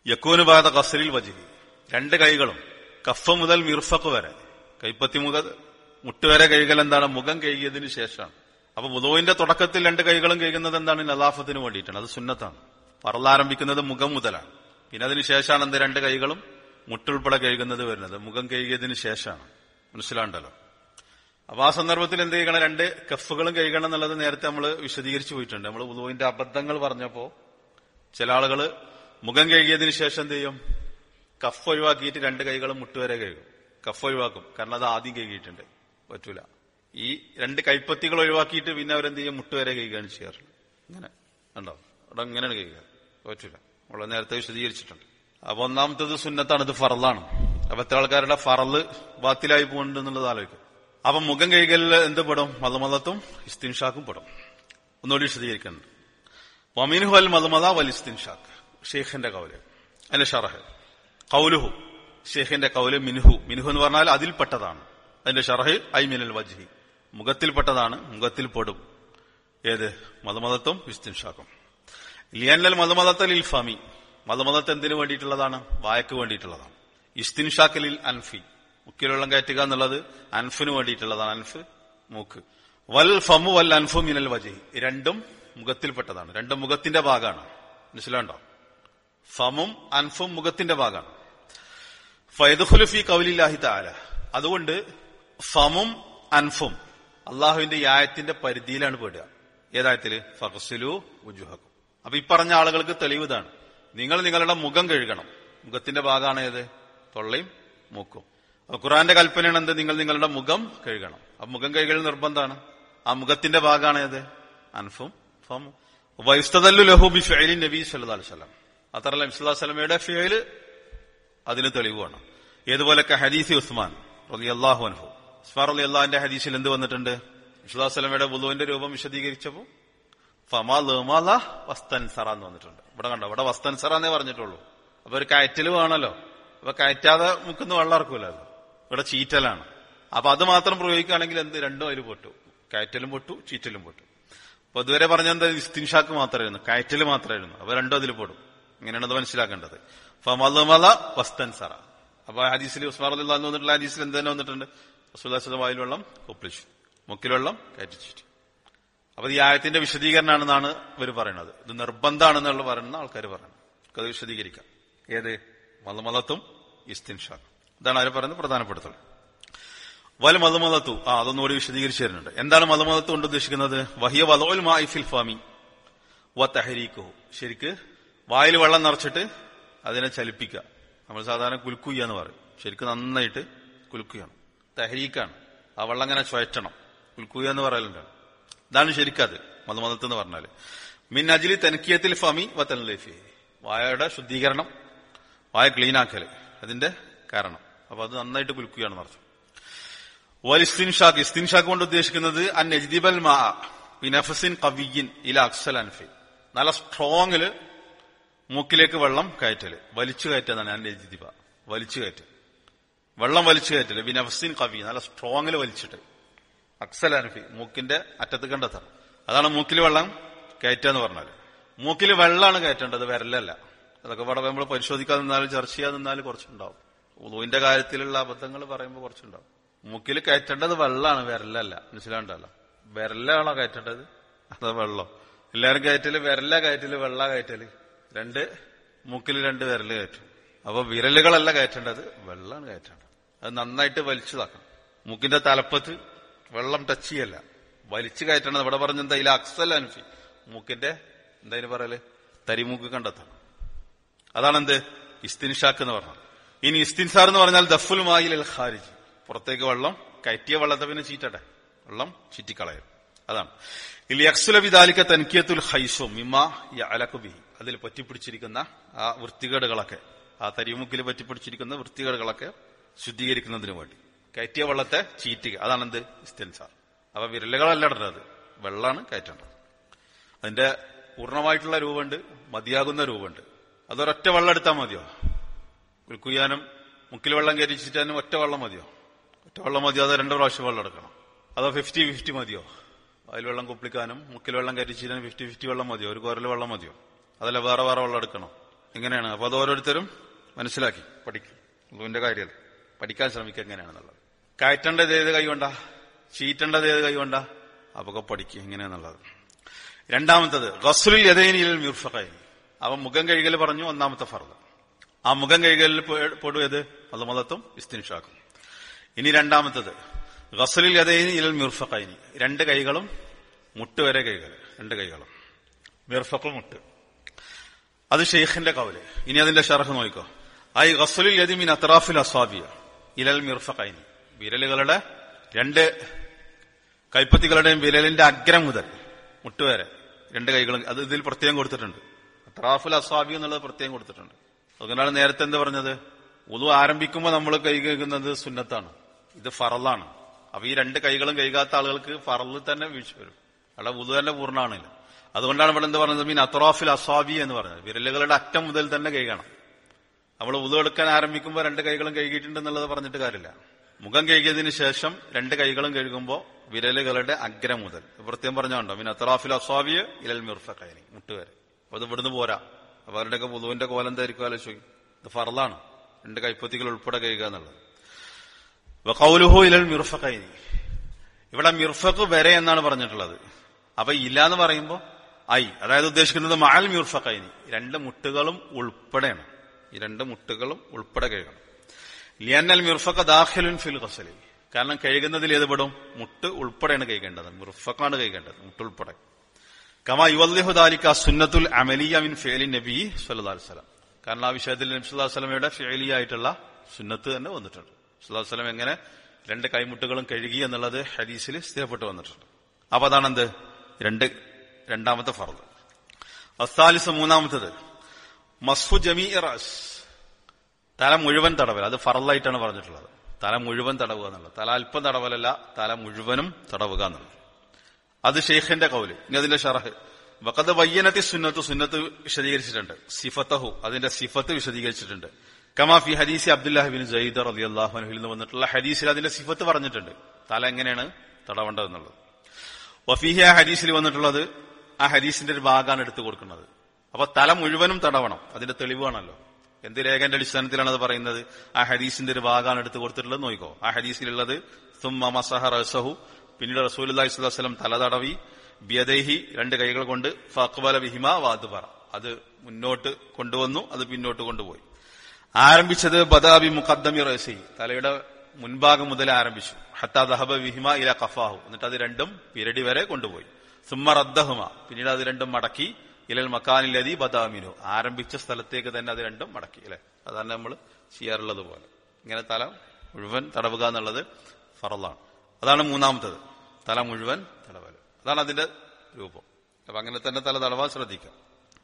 യക്കൂന് ബാദ ഖസ്ലിൽ വജ്ഹി, രണ്ട് കൈകളും കഫ് മുതൽ മിർഫഖ് വരെ, കൈപ്പത്തി മുതൽ മുട്ടുവരെ കൈകൾ എന്താണ്? മുഖം കഴുകിയതിനു ശേഷമാണ്. അപ്പൊ വുദൂഇന്റെ തുടക്കത്തിൽ രണ്ട് കൈകളും കഴുകുന്നത് എന്താണ്? നലാഫത്തിന് വേണ്ടിയിട്ടാണ്. അത് സുന്നത്താണ്. ഫർള് മുഖം മുതലാണ്. പിന്നെ അതിന് ശേഷമാണ് എന്ത്? രണ്ട് കൈകളും മുട്ടുൾപ്പെടെ കഴുകുന്നത് വരുന്നത്. മുഖം കഴുകിയതിനു ശേഷമാണ്. മനസ്സിലാണ്ടല്ലോ. അപ്പൊ ആ സന്ദർഭത്തിൽ എന്ത് ചെയ്യണം? രണ്ട് കഫുകളും കഴുകണം എന്നുള്ളത് നേരത്തെ നമ്മൾ വിശദീകരിച്ചു പോയിട്ടുണ്ട്. നമ്മൾ വുദൂഇന്റെ അബദ്ധങ്ങൾ പറഞ്ഞപ്പോ ചില ആളുകള് മുഖം കഴുകിയതിനു ശേഷം എന്ത് ചെയ്യും? കഫ് ഒഴിവാക്കിയിട്ട് രണ്ട് കൈകളും മുട്ടുവരെ കഴുകും. കഫ് ഒഴിവാക്കും, കാരണം അത് ആദ്യം കഴുകിയിട്ടുണ്ട്. പറ്റൂല. ഈ രണ്ട് കൈപ്പത്തികൾ ഒഴിവാക്കിയിട്ട് പിന്നെ അവരെന്ത് ചെയ്യും? മുട്ടുവരെ കഴുകുകയാണ് ചെയ്യാറുള്ളത്. ഇങ്ങനെ ഉണ്ടോ? അവിടെ ഇങ്ങനെയാണ് കഴുകുക. പറ്റൂല. നമ്മൾ നേരത്തെ വിശദീകരിച്ചിട്ടുണ്ട്. അപ്പൊ ഒന്നാമത്തത് സുന്നത്താണ്, ഇത് ഫറലാണ്. അപ്പൊ എത്ര ആൾക്കാരുടെ ഫറല് ബാത്തിലായി പോകുന്നുണ്ട് എന്നുള്ളത് ആലോചിക്കും. അപ്പൊ മുഖം കഴുകലിൽ എന്ത് പെടും? മലമലത്തും ഇസ്തിൻഷാക്കും പെടും. ഒന്നുകൂടി വിശദീകരിക്കുന്നുണ്ട്. വമിൻഹു അൽ മലമല വൽ ഇസ്തിൻഷാക്ക്, ഷെയ്ഖിന്റെ കൗല്. അല്ലെ ഷറഹ് കൗലുഹു, ഷെയ്ഖിന്റെ കൗല് മിൻഹു. മിൻഹു എന്ന് പറഞ്ഞാൽ അതിൽപ്പെട്ടതാണ്. അതിന്റെ ഷറഹ് ഐ മിനൽ വജ്ഹി, മുഖത്തിൽപ്പെട്ടതാണ്, മുഖത്തിൽ പെടും. ഏത്? മലമലത്തും ഇസ്തിൻഷാക്കും. ലിയന്നൽ മലമലത്ത ലിൽ ഫമി, മലമലത്ത് എന്തിനു വേണ്ടിയിട്ടുള്ളതാണ്? വായക്ക് വേണ്ടിയിട്ടുള്ളതാണ്. ഇസ്തിൻഷാക്ക് ലിൽ അൻഫി, മുക്കിൽ വെള്ളം കയറ്റുക എന്നുള്ളത് അൻഫിന് വേണ്ടിയിട്ടുള്ളതാണ്. അൻഫ് മൂക്ക്. വൽ ഫമു വൽ അൻഫു മിനൽ വജ്ഹി, രണ്ടും മുഖത്തിൽപ്പെട്ടതാണ്. രണ്ടും മുഖത്തിന്റെ ഭാഗമാണ്. മനസ്സിലാണ്ടോ? ഫമും അൻഫും മുഖത്തിന്റെ ഭാഗമാണ്. ഫയദ്ഖുലു ഫീ ഖൗലില്ലാഹി തആല, അതുകൊണ്ട് ഫമും അൻഫും അള്ളാഹുവിന്റെ ഈ ആയത്തിന്റെ പരിധിയിലാണ് പെടുക. ഏതായത്തില്? ഫഗ്സിലു വുജൂഹക്കും. അപ്പൊ ഈ പറഞ്ഞ ആളുകൾക്ക് തെളിവ് ഇതാണ്. നിങ്ങൾ നിങ്ങളുടെ മുഖം കഴുകണം. മുഖത്തിന്റെ ഭാഗമാണ് ഏത്? തൊള്ളയും മൂക്കും. അപ്പൊ ഖുർആന്റെ കൽപ്പനയാണ് എന്ത്? നിങ്ങൾ നിങ്ങളുടെ മുഖം കഴുകണം. അപ്പൊ മുഖം കഴുകൽ നിർബന്ധമാണ്. ആ മുഖത്തിന്റെ ഭാഗമാണ് ഏത്? അൻഫും ഫമും. വയുസ്തദല്ലു ലഹു ബി ഫിഅലി നബി സല്ലല്ലാഹു അലൈഹി വസല്ലം, അത്രല്ല നബി സല്ലല്ലാഹു അലൈഹി വസല്ലമയുടെ ഫിഅല് അതിന് തെളിവാണ്. ഏതുപോലൊക്കെ ഹദീസ് ഉസ്മാൻ റളിയല്ലാഹു അൻഹു, ഉസ്മാൻ റളിയല്ലാഹുവിന്റെ ഹദീസിൽ എന്ത് വന്നിട്ടുണ്ട്? നബി സല്ലല്ലാഹു അലൈഹി വസല്ലമയുടെ വുദൂഇന്റെ രൂപം വിശദീകരിച്ചപ്പോൾ ഫമാ ലമാല വസ്തൻസറ എന്ന് വന്നിട്ടുണ്ട്. ഇവിടെ കണ്ടോ? ഇവിടെ വസ്തൻസറ എന്നേ പറഞ്ഞിട്ടുള്ളൂ. അപ്പൊ ഒരു കയറ്റല് വേണമല്ലോ. അപ്പൊ കയറ്റാതെ മുക്കുന്ന വെള്ളം ഇറക്കൂലല്ലോ. ഇവിടെ ചീറ്റലാണ്. അപ്പൊ അത് മാത്രം പ്രയോഗിക്കുകയാണെങ്കിൽ എന്ത്? രണ്ടും അതിൽ പൊട്ടു. കയറ്റലും പൊട്ടു, ചീറ്റലും പൊട്ടു. അപ്പൊ ഇതുവരെ പറഞ്ഞെന്താ? ഇസ്തിൻഷാക്ക് മാത്രമായിരുന്നു, കയറ്റല് മാത്രമായിരുന്നു. അപ്പൊ രണ്ടും അതിൽ പൊടും. ഇങ്ങനെയാണ് അത് മനസ്സിലാക്കേണ്ടത്. ഫമല വസ്തൻസറ. അപ്പൊ ഹദീസിൽ ഉസ്മാൻ റളിയല്ലാഹു അൻഹു വന്നിട്ടുള്ള ഹദീസിൽ എന്ത് തന്നെ വന്നിട്ടുണ്ട്? റസൂലുള്ളാഹി സ്വല്ലല്ലാഹു അലൈഹി വസല്ലം വായിൽ വെള്ളം കൊപ്പിളിച്ചു, മുക്കിൽ വെള്ളം കയറ്റിച്ചു. അപ്പൊ ഈ ആയത്തിന്റെ വിശദീകരണമാണെന്നാണ് ഇവർ പറയുന്നത്. ഇത് നിർബന്ധമാണെന്നുള്ള പറയുന്ന ആൾക്കാർ പറയുന്നത്. അത് വിശദീകരിക്കാം. ഏത്? മലമലത്തും ഇസ്തിൻഷാക്കും. ഇതാണ് അവർ പറയുന്നത് പ്രധാനപ്പെടുത്തൽ. വൽ മലമലത്തു, ആ അതൊന്നുകൂടി വിശദീകരിച്ചു തരുന്നുണ്ട്. എന്താണ് മലമലത്ത് കൊണ്ട് ഉദ്ദേശിക്കുന്നത്? വഹിയ വലഉൽ മാഇ ഫിൽ ഫമി വ തഹരീഖുഹു, ശരിക്ക് വായിൽ വെള്ളം നിറച്ചിട്ട് അതിനെ ചലിപ്പിക്കുക. നമ്മൾ സാധാരണ കുലുക്കുക എന്ന് പറയും. ശരിക്കും നന്നായിട്ട് കുലുക്കുകയാണ്. തഹരീക്കാണ്. ആ വെള്ളം ഇങ്ങനെ ചുഴറ്റണം. കുലുക്കുക എന്ന് പറയലുണ്ട്. ഇതാണ് ശരിക്കത് മലമലത്ത് എന്ന് പറഞ്ഞാല്. മിൻ അജ്ലി തൻകിയത്തിൽ ഫമി വ തൻലീഫി, വായയുടെ ശുദ്ധീകരണം, വായ ക്ലീനാക്കല്, അതിന്റെ കാരണം. അപ്പൊ അത് നന്നായിട്ട് കുലുക്കുകയാണെന്ന് അർത്ഥം. വൽ ഇസ്തിൻഷാഖ്, ഇസ്തിൻഷാഖ് കൊണ്ട് ഉദ്ദേശിക്കുന്നത് അൻ യജ്ദിബൽ മാ ബിനഫസിൻ ഖവിയ്യിൻ ഇല അക്സൽ അൻഫി, നല്ല സ്ട്രോങ്ങില് മൂക്കിലേക്ക് വെള്ളം കയറ്റല്, വലിച്ചു കയറ്റാന്നാണ് അൻ യജ്ദിബ, വലിച്ചു കയറ്റൽ, വെള്ളം വലിച്ചു കയറ്റല്. ബിനഫസിൻ ഖവി, നല്ല സ്ട്രോങ്ങില് വലിച്ചിട്ട്, അക്സൽ അൻഫി, മൂക്കിന്റെ അറ്റത്ത് കണ്ടെത്തണം. അതാണ് മൂക്കിൽ വെള്ളം കയറ്റുക എന്ന് പറഞ്ഞാല്. മൂക്കിൽ വെള്ളമാണ് കയറ്റേണ്ടത്, വിരലല്ല. അതൊക്കെ ഇവിടെ നമ്മൾ പരിശോധിക്കാതെ നിന്നാലും ചർച്ച ചെയ്യാതെ നിന്നാലും കുറച്ചുണ്ടാവും. ഉളുവിന്റെ കാര്യത്തിലുള്ള അബദ്ധങ്ങൾ പറയുമ്പോൾ കുറച്ചുണ്ടാവും. മൂക്കിൽ കയറ്റേണ്ടത് വെള്ളമാണ്, വിരലല്ല. മനസ്സിലാണ്ടല്ലോ? വിരലാണോ കയറ്റേണ്ടത് അതോ വെള്ളം? എല്ലാവരും കയറ്റല് വിരല കയറ്റല് വെള്ള കയറ്റല്, രണ്ട് മൂക്കിൽ രണ്ട് വിരല് കയറ്റും. അപ്പൊ വിരലുകളല്ല കയറ്റേണ്ടത്, വെള്ളമാണ് കയറ്റേണ്ടത്. അത് നന്നായിട്ട് വലിച്ചു താക്കണം. മൂക്കിന്റെ തലപ്പത്ത് വെള്ളം ടച്ച് ചെയ്യല്ല, വലിച്ചു കയറ്റേണ്ടത്. ഇവിടെ പറഞ്ഞെന്താ? ഇല്ല അക്സൽ അൻഫി, മൂക്കിന്റെ എന്തായാലും പറയല് തരിമൂക്ക് കണ്ടെത്തണം. അതാണെന്ത്? ഇസ്തിൻഷാക്ക് എന്ന് പറഞ്ഞത്. ഇനി ഇസ്തിൻസാർ എന്ന് പറഞ്ഞാൽ ദഫുൽ മായിൽ അൽ ഖാരിജ്, പുറത്തേക്ക് വെള്ളം കയറ്റിയ വെള്ളത്തെ പിന്നെ ചീറ്റട്ടെ, വെള്ളം ചീറ്റിക്കളയും. അതാണ് ഇലിയക്സുലബിദാലിക്ക തൻകിയത്തുൽ ഖൈസും മിമ്മാ യഅലഖു ബിഹി, അതിൽ പറ്റിപ്പിടിച്ചിരിക്കുന്ന ആ വൃത്തികേടുകളൊക്കെ, ആ തരിമുക്കിൽ പറ്റിപ്പിടിച്ചിരിക്കുന്ന വൃത്തികേടുകളൊക്കെ ശുദ്ധീകരിക്കുന്നതിന് വേണ്ടി കയറ്റിയ വെള്ളത്തെ ചീറ്റുക. അതാണെന്ത്? ഇസ്തിൻസാർ. അപ്പൊ വിരലുകളല്ല ഇടേണ്ടത്, വെള്ളമാണ് കയറ്റേണ്ടത്. അതിന്റെ പൂർണ്ണമായിട്ടുള്ള രൂപമുണ്ട്, മതിയാകുന്ന രൂപമുണ്ട്. അതൊരൊറ്റ വെള്ളം എടുത്താൽ മതിയോ? കുൽക്കുയ്യാനും മുക്കിൽ വെള്ളം കയറ്റിച്ചിട്ടാനും ഒറ്റ വെള്ളം മതിയോ? ഒറ്റ വെള്ളം മതിയോ? അതോ രണ്ടു പ്രാവശ്യം വെള്ളം എടുക്കണം? അതോ ഫിഫ്റ്റി ഫിഫ്റ്റി മതിയോ? അതിൽ വെള്ളം കുപ്പിക്കാനും മുക്കിൽ വെള്ളം കയറ്റിച്ചിട്ടാനും ഫിഫ്റ്റി ഫിഫ്റ്റി വെള്ളം മതിയോ? ഒരു കോരൽ വെള്ളം മതിയോ? അതല്ല വേറെ വേറെ വെള്ളം എടുക്കണം? എങ്ങനെയാണ്? അപ്പൊ അത് ഓരോരുത്തരും മനസ്സിലാക്കി പഠിക്കും. ഉളുവിന്റെ കാര്യമല്ല, പഠിക്കാൻ ശ്രമിക്കുക എങ്ങനെയാണെന്നുള്ളത്. കയറ്റേണ്ടത് ഏത് കൈകൊണ്ടാ, ചീറ്റേണ്ടത് ഏത് കൈകൊണ്ടാ, അപ്പൊക്കെ പഠിക്കുക എങ്ങനെയാന്നുള്ളത്. രണ്ടാമത്തത് ഗസ്ലുൽ യദൈനി ഇലൽ മിർഫഖൈനി. അവൻ മുഖം കഴുകൽ പറഞ്ഞു, ഒന്നാമത്തെ ഫർദ്. ആ മുഖം കഴുകലിൽ പെടും ഏത്? മദ്മദത്തും ഇസ്തിൻഷാഖും. ഇനി രണ്ടാമത്തത് ഗസ്ലുൽ യദൈനി ഇലൽ മിർഫഖൈനി. രണ്ട് കൈകളും മുട്ട് വരെ കൈകൾ, രണ്ട് കൈകളും മിർഫഖ് മുട്ട്. അത് ഷെയ്ഖിന്റെ കൗല്. ഇനി അതിന്റെ ഷർഹ് നോക്കിക്കോ. ഐ ഗസ്ലുൽ യദി മിൻ അത്റാഫിൽ അസ്വാബിയ ഇലൽ മിർഫഖൈനി. വിരലുകളുടെ രണ്ട് കൈപ്പത്തികളുടെയും വിരലിന്റെ അഗ്രം മുതൽ മുട്ടുവരെ രണ്ട് കൈകളും. അത് ഇതിൽ പ്രത്യേകം കൊടുത്തിട്ടുണ്ട്. അത്റാഫുൽ അസ്വാബി എന്നുള്ളത് പ്രത്യേകം കൊടുത്തിട്ടുണ്ട്. അതുകൊണ്ടാണ് നേരത്തെ എന്താ പറഞ്ഞത്, വുളു ആരംഭിക്കുമ്പോൾ നമ്മൾ കൈ കഴുകുന്നത് സുന്നത്താണ്, ഇത് ഫറലാണ്. അപ്പൊ ഈ രണ്ട് കൈകളും കഴുകാത്ത ആളുകൾക്ക് ഫറലിൽ തന്നെ വീഴ്ച വരും, അവിടെ വുളു തന്നെ പൂർണ്ണമാണില്ല. അതുകൊണ്ടാണ് ഇവിടെ എന്താ പറഞ്ഞത്, മീൻ അത്റാഫിൽ അസ്വാബി എന്ന് പറഞ്ഞത്. വിരലുകളുടെ അറ്റം മുതൽ തന്നെ കഴുകണം. നമ്മൾ വുളു എടുക്കാൻ ആരംഭിക്കുമ്പോൾ രണ്ട് കൈകളും കഴുകിയിട്ടുണ്ടെന്നുള്ളത് പറഞ്ഞിട്ട് കാര്യമില്ല. മുഖം കഴുകിയതിന് ശേഷം രണ്ട് കൈകളും കഴുകുമ്പോൾ വിരലുകളുടെ അഗ്രം മുതൽ പ്രത്യേകം പറഞ്ഞുണ്ടോ, മീൻ അത്റാഫിൽ അസ്വാബിയ ഇലൽ മിർഫഖൈനി, മുട്ടുവരെ. അപ്പൊ അത് ഇവിടുന്ന് പോരാ. അപ്പൊ അവരുടെയൊക്കെ വുളുവിന്റെ കോലം എന്തായിരിക്കും ആലോചിച്ചു. ഇത് ഫർളാണ്, രണ്ട് കൈപ്പത്തികൾ ഉൾപ്പെടെ കഴുകുക എന്നുള്ളത്. ഖൗലുഹു ഇലൽ മിർഫഖൈനി. ഇവിടെ മിർഫഖ് വരെ എന്നാണ് പറഞ്ഞിട്ടുള്ളത്. അപ്പൊ ഇല്ല എന്ന് പറയുമ്പോ ഐ, അതായത് ഉദ്ദേശിക്കുന്നത് മഅൽ മിർഫഖൈനി, രണ്ട് മുട്ടുകളും ഉൾപ്പെടെയാണ്. ഈ രണ്ട് മുട്ടുകളും ഉൾപ്പെടെ കഴുകണം. ലിയന്നൽ മിർഫഖ ദാഖിലുൻ ഫിൽ ഗസ്ലി. കാരണം കഴുകുന്നതിൽ ഏത് പെടും? മുട്ട് ഉൾപ്പെടെയാണ് കഴുകേണ്ടത്, മിർഫഖാണ് കഴുകേണ്ടത്, മുട്ടുൾപ്പെടെ. കമാ യുവല്ലിഹു ദാലിക സുന്നത്തുൽ അമലിയ മിൻ ഫിഅലി നബി സ്വല്ലല്ലാഹു അലൈഹി വസല്ലം. കാരണം ആ വിഷയത്തിൽ നബി സല്ലല്ലാഹു അലൈഹി വസല്ലമയുടെ ഫിഅലിയായിട്ടുള്ള സുന്നത്ത് തന്നെ വന്നിട്ടുണ്ട്. സല്ലല്ലാഹു അലൈഹി വസല്ലം എങ്ങനെ രണ്ട് കൈമുട്ടുകളും കഴുകി എന്നുള്ളത് ഹദീസിൽ സ്ഥിരപ്പെട്ട് വന്നിട്ടുണ്ട്. അപ്പൊ അതാണെന്ത്? രണ്ട് രണ്ടാമത്തെ ഫർദ്. അസ്സാലിസ് മൂന്നാമത്തത് മസ്ഹു ജമീഇ റഅസ്. തല മുഴുവൻ തടവൽ. അത് ഫർളായിട്ടാണ് പറഞ്ഞിട്ടുള്ളത്. തല മുഴുവൻ തടവുക എന്നുള്ളത്. തല അല്പം തടവലല്ല, തല മുഴുവനും തടവുക എന്നുള്ളത്. അത് ഷെയ്ഖിന്റെ കൗല്. ഇനി അതിന്റെ ഷറഹ്. വഖദ് ബയ്യനത്തി സുന്നത്ത്. സുന്നത്ത് വിശദീകരിച്ചിട്ടുണ്ട്. സിഫത്തഹു, അതിന്റെ സിഫത്ത് വിശദീകരിച്ചിട്ടുണ്ട്. കമാ ഫി ഹദീസി അബ്ദുല്ലാഹി ബിൻ സയ്യിദ് റളിയല്ലാഹു അൻഹുവിൽ നിന്ന് വന്നിട്ടുള്ള ഹദീസിൽ അതിന്റെ സിഫത്ത് പറഞ്ഞിട്ടുണ്ട്, തല എങ്ങനെയാണ് തടവേണ്ടതെന്നുള്ളത്. വഫീഹി, ആ ഹദീസിൽ വന്നിട്ടുള്ളത് ആ ഹദീസിന്റെ ഒരു ഭാഗമാണ് എടുത്തു കൊടുക്കുന്നത്. അപ്പൊ തല മുഴുവനും തടവണം, അതിന്റെ തെളിവാണല്ലോ. എന്ത് രേഖന്റെ അടിസ്ഥാനത്തിലാണ് അത് പറയുന്നത്? ആ ഹദീസിന്റെ ഒരു ഭാഗമാണ് എടുത്തു കൊടുത്തിട്ടുള്ളത്. നോക്കിക്കോ, ആ ഹദീസിലുള്ളത് സുമ്മ മസഹ റഅസഹു, പിന്നീട് റസൂലുള്ളാഹി സ്വല്ലല്ലാഹു അലൈഹി വസല്ലം തല തടവി, ബിയദൈഹി, രണ്ട് കൈകൾ കൊണ്ട്, ഫഅഖ്ബല ബിഹിമാ വഅദ്ബറ, അത് മുന്നോട്ട് കൊണ്ടുവന്നു, അത് പിന്നോട്ട് കൊണ്ടുപോയി. ആരംഭിച്ചത് ബദാബി മുഖദ്ദമി റഅസി, തലയുടെ മുൻഭാഗം മുതൽ ആരംഭിച്ചു. ഹത്താ ദഹബ ബിഹിമാ ഇലാ ഖഫാഹു, എന്നിട്ട് അത് രണ്ടും പിരടി വരെ കൊണ്ടുപോയി. സുമ്മ റദ്ദഹുമാ, പിന്നീട് അത് രണ്ടും മടക്കി, ഇലൽ മക്കാനില്ലദീ ബദാമിനു, ആരംഭിച്ച സ്ഥലത്തേക്ക് തന്നെ അത് രണ്ടും മടക്കി. അല്ലെ, അതാണ് നമ്മൾ ചെയ്യാറുള്ളത് പോലെ. ഇങ്ങനെ തല മുഴുവൻ തടവുക എന്നുള്ളത് ഫറളാണ്. അതാണ് മൂന്നാമത്തത്, തല മുഴുവൻ തടവൽ. അതാണ് അതിന്റെ രൂപം. അപ്പൊ അങ്ങനെ തന്നെ തല തടവാൻ ശ്രദ്ധിക്കാം.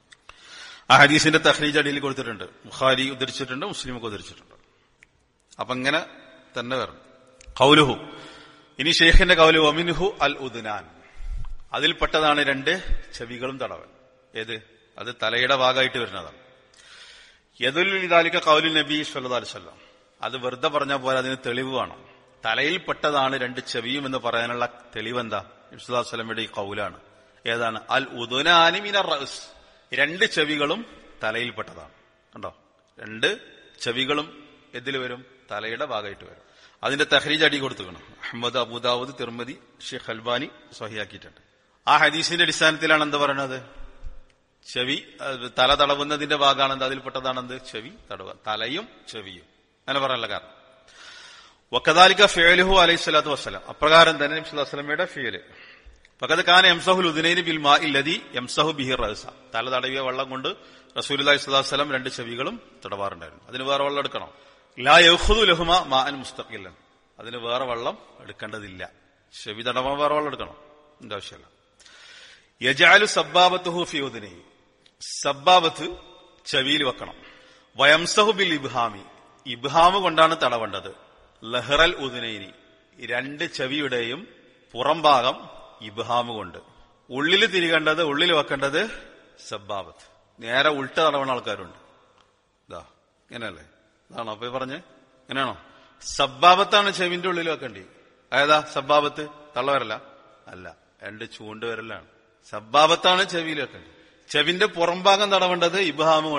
ആ ഹദീസിന്റെ തഖ്രീജ് അടിയിൽ കൊടുത്തിട്ടുണ്ട്. ബുഖാരി ഉദ്ധരിച്ചിട്ടുണ്ട്, മുസ്ലിം ഒക്കെ ഉദ്ധരിച്ചിട്ടുണ്ട്. അപ്പൊ ഇങ്ങനെ തന്നെ വരണം. ഖൗലുഹു, ഇനി ഷെയ്ഖിന്റെ ഖൗലു വമിൻഹു അൽ ഉദ്നാൻ, അതിൽപ്പെട്ടതാണ് രണ്ട് ചെവികളും തടവൽ. ഏത്? അത് തലയുടെ ഭാഗമായിട്ട് വരുന്നതാണ്. യദുല്ലു ലിദാലിക ഖൗലു നബി സ്വല്ലല്ലാഹു അലൈഹി വസല്ലം, അത് വെറുതെ പറഞ്ഞാൽ പോലെ അതിന് തെളിവ് വേണം. തലയിൽപ്പെട്ടതാണ് രണ്ട് ചെവിയും എന്ന് പറയാനുള്ള തെളിവെന്താ? നബി സ്വല്ലല്ലാഹു അലൈഹി വസല്ലമയുടെ ഈ ഖൗലാണ്. ഏതാണ്? അൽ ഉദ്നാനി മിനർ റഅസ്, രണ്ട് ചെവികളും തലയിൽപ്പെട്ടതാണ്. കണ്ടോ, രണ്ട് ചെവികളും എതിൽ വരും? തലയുടെ ഭാഗമായിട്ട് വരും. അതിന്റെ തഖ്രീജ് അടി കൊടുത്തുക്കണം. അഹ്മദ്, അബൂദാവൂദ്, തിർമിദി, ഷെയ്ഖ് അൽബാനി സ്വഹിയാക്കിയിട്ടുണ്ട്. ആ ഹദീസിന്റെ അടിസ്ഥാനത്തിലാണ് എന്താ പറയണത്? ചെവി തല തടവുന്നതിന്റെ ഭാഗമാണെന്ത്? അതിൽപ്പെട്ടതാണെന്ത്? ചെവി തടവുക, തലയും ചെവിയും. അങ്ങനെ പറയാനുള്ള കാരണം വകദാലിക ഫിഅലുഹു അലൈഹി സ്വലാത്തു വസ്സലാം, അപ്രകാരം തന്നെ നബി സ്വല്ലല്ലാഹു അലൈഹി വസല്ലമയുടെ ഫിഅല്. ഫഖദ് കാന യംസഹുൽ ഉദ്നൈനി ബിൽ മാഇ ലദി യംസഹു ബിഹി റഅസ, തല തടവിയ വെള്ളം കൊണ്ട് റസൂലുള്ളാഹി സ്വല്ലല്ലാഹു അലൈഹി വസല്ലം രണ്ട് ചെവികളും തടവാറുണ്ടായിരുന്നു. അതിന് വേറെ വെള്ളം എടുക്കണം. ലാ യഖുദു ലഹുമാ മാഅൻ മുസ്തഖില്ലൻ, അതിന് വേറെ വെള്ളം എടുക്കേണ്ടതില്ല. ചെവി തടവാൻ വേറെ വെള്ളം എടുക്കണം, ഇതിന്റെ ആവശ്യമില്ല. യജഅലു സബ്ബാബത്തുഹു ഫി ഉദ്നൈഹി, സബ്ബാബത്ത് ചെവിയിൽ വെക്കണം. വയംസഹു ബിൽ ഇബ്ഹാമി, ഇബ്ഹാമ് കൊണ്ടാണ് തടവേണ്ടത്. ലഹ്റൽ ഉദ്നൈനി, രണ്ട് ചെവിയുടെയും പുറം ഭാഗം ഇബ്ഹാമ് കൊണ്ട്. ഉള്ളിൽ തിരികേണ്ടത്, ഉള്ളിൽ വെക്കേണ്ടത് സബ്ബാബത്ത്. നേരെ ഉൾട്ട തടവണ ആൾക്കാരുണ്ട്. ഇതാ ഇങ്ങനെയല്ലേ? അതാണോ അപ്പൊ പറഞ്ഞ്? ഇങ്ങനെയാണോ? സബ്ബാബത്താണ് ചെവിന്റെ ഉള്ളിൽ വെക്കേണ്ടി. ഏതാ സബ്ബാബത്ത്? തള്ളവരല്ല അല്ല, രണ്ട് ചൂണ്ടുവരലാണ്. സബ്ബാബത്താണ് ചെവിയിൽ വെക്കേണ്ടി. ചെവിന്റെ പുറം ഭാഗം തടവേണ്ടത് ഇബ്ഹാമ് കൊണ്ടാണ്.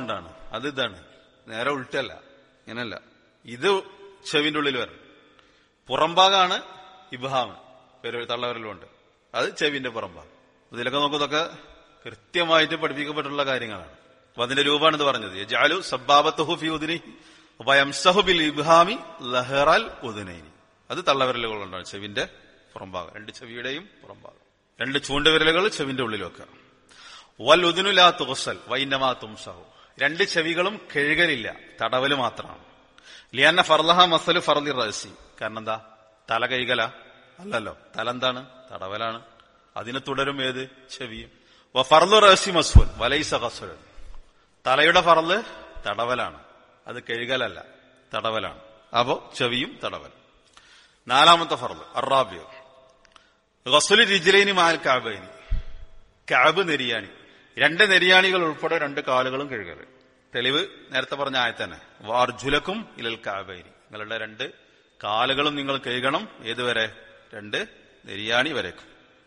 അത് ഇതാണ്, നേരെ ഉൾട്ടല്ല, ഇങ്ങനല്ല. ഇത് ചെവിന്റെ ഉള്ളിൽ വരണം. പുറംഭാഗമാണ് ഇബ്ഹാം, തള്ളവരലുണ്ട്, അത് ചെവിന്റെ പുറംഭാഗം. ഇതിലൊക്കെ നോക്കുന്നതൊക്കെ കൃത്യമായിട്ട് പഠിപ്പിക്കപ്പെട്ടുള്ള കാര്യങ്ങളാണ്. അപ്പൊ അതിന്റെ രൂപമാണ് ഇത് പറഞ്ഞത്. യജഅലു സബ്ബാബത്തഹു ഫീ ഉദ്നിഹി വയംസഹു ബിൽ ഇബ്ഹാമി ലഹറൽ ഉദ്നൈനി. അത് തള്ളവിരലുകളുണ്ടാണ്, ചെവിന്റെ പുറംഭാഗം, രണ്ട് ചെവിയുടെയും പുറംഭാഗം. രണ്ട് ചൂണ്ടുവിരലുകൾ ചെവിന്റെ ഉള്ളിൽ വെക്കുക. വൽ ഉദ്നു ലാ തുഗ്സൽ വഇന്നമാ തുംസഹു. രണ്ട് ചെവികളും കഴുകലില്ല, തടവല് മാത്രമാണ്. ലിയന്ന ഫർലഹ മസലു ഫർലി റഅസി. കാരണം എന്താ? തല കൈകല അല്ലല്ലോ, തല എന്താണ്? തടവലാണ്. അതിന് തുടരും ഏത്? ചെവിയും. വ ഫർലു റഅസി മസ്ഫുൻ വലൈസ ഖസ്ൽ. തലയുടെ ഫർള് തടവലാണ്, അത് കഴുകലല്ല, തടവലാണ്. അപ്പോ ചെവിയും തടവൽ. നാലാമത്തെ ഫർള് അറാബിയ ഖസ്ലു റിജ്ലൈനി മഅൽ കഅബൈനി. കഅബ് നെരിയാണി, രണ്ട് നെരിയാണികൾ ഉൾപ്പെടെ രണ്ട് കാലുകളും കഴുകൽ. തെളിവ് നേരത്തെ പറഞ്ഞ ആയത്തന്നെ. വാർജുലക്കും ഇലൽ കഅബൈനി. നിങ്ങളുടെ രണ്ട് കാലുകളും നിങ്ങൾ കഴുകണം. ഏതുവരെ? രണ്ട് നെരിയാണി വരേക്കും.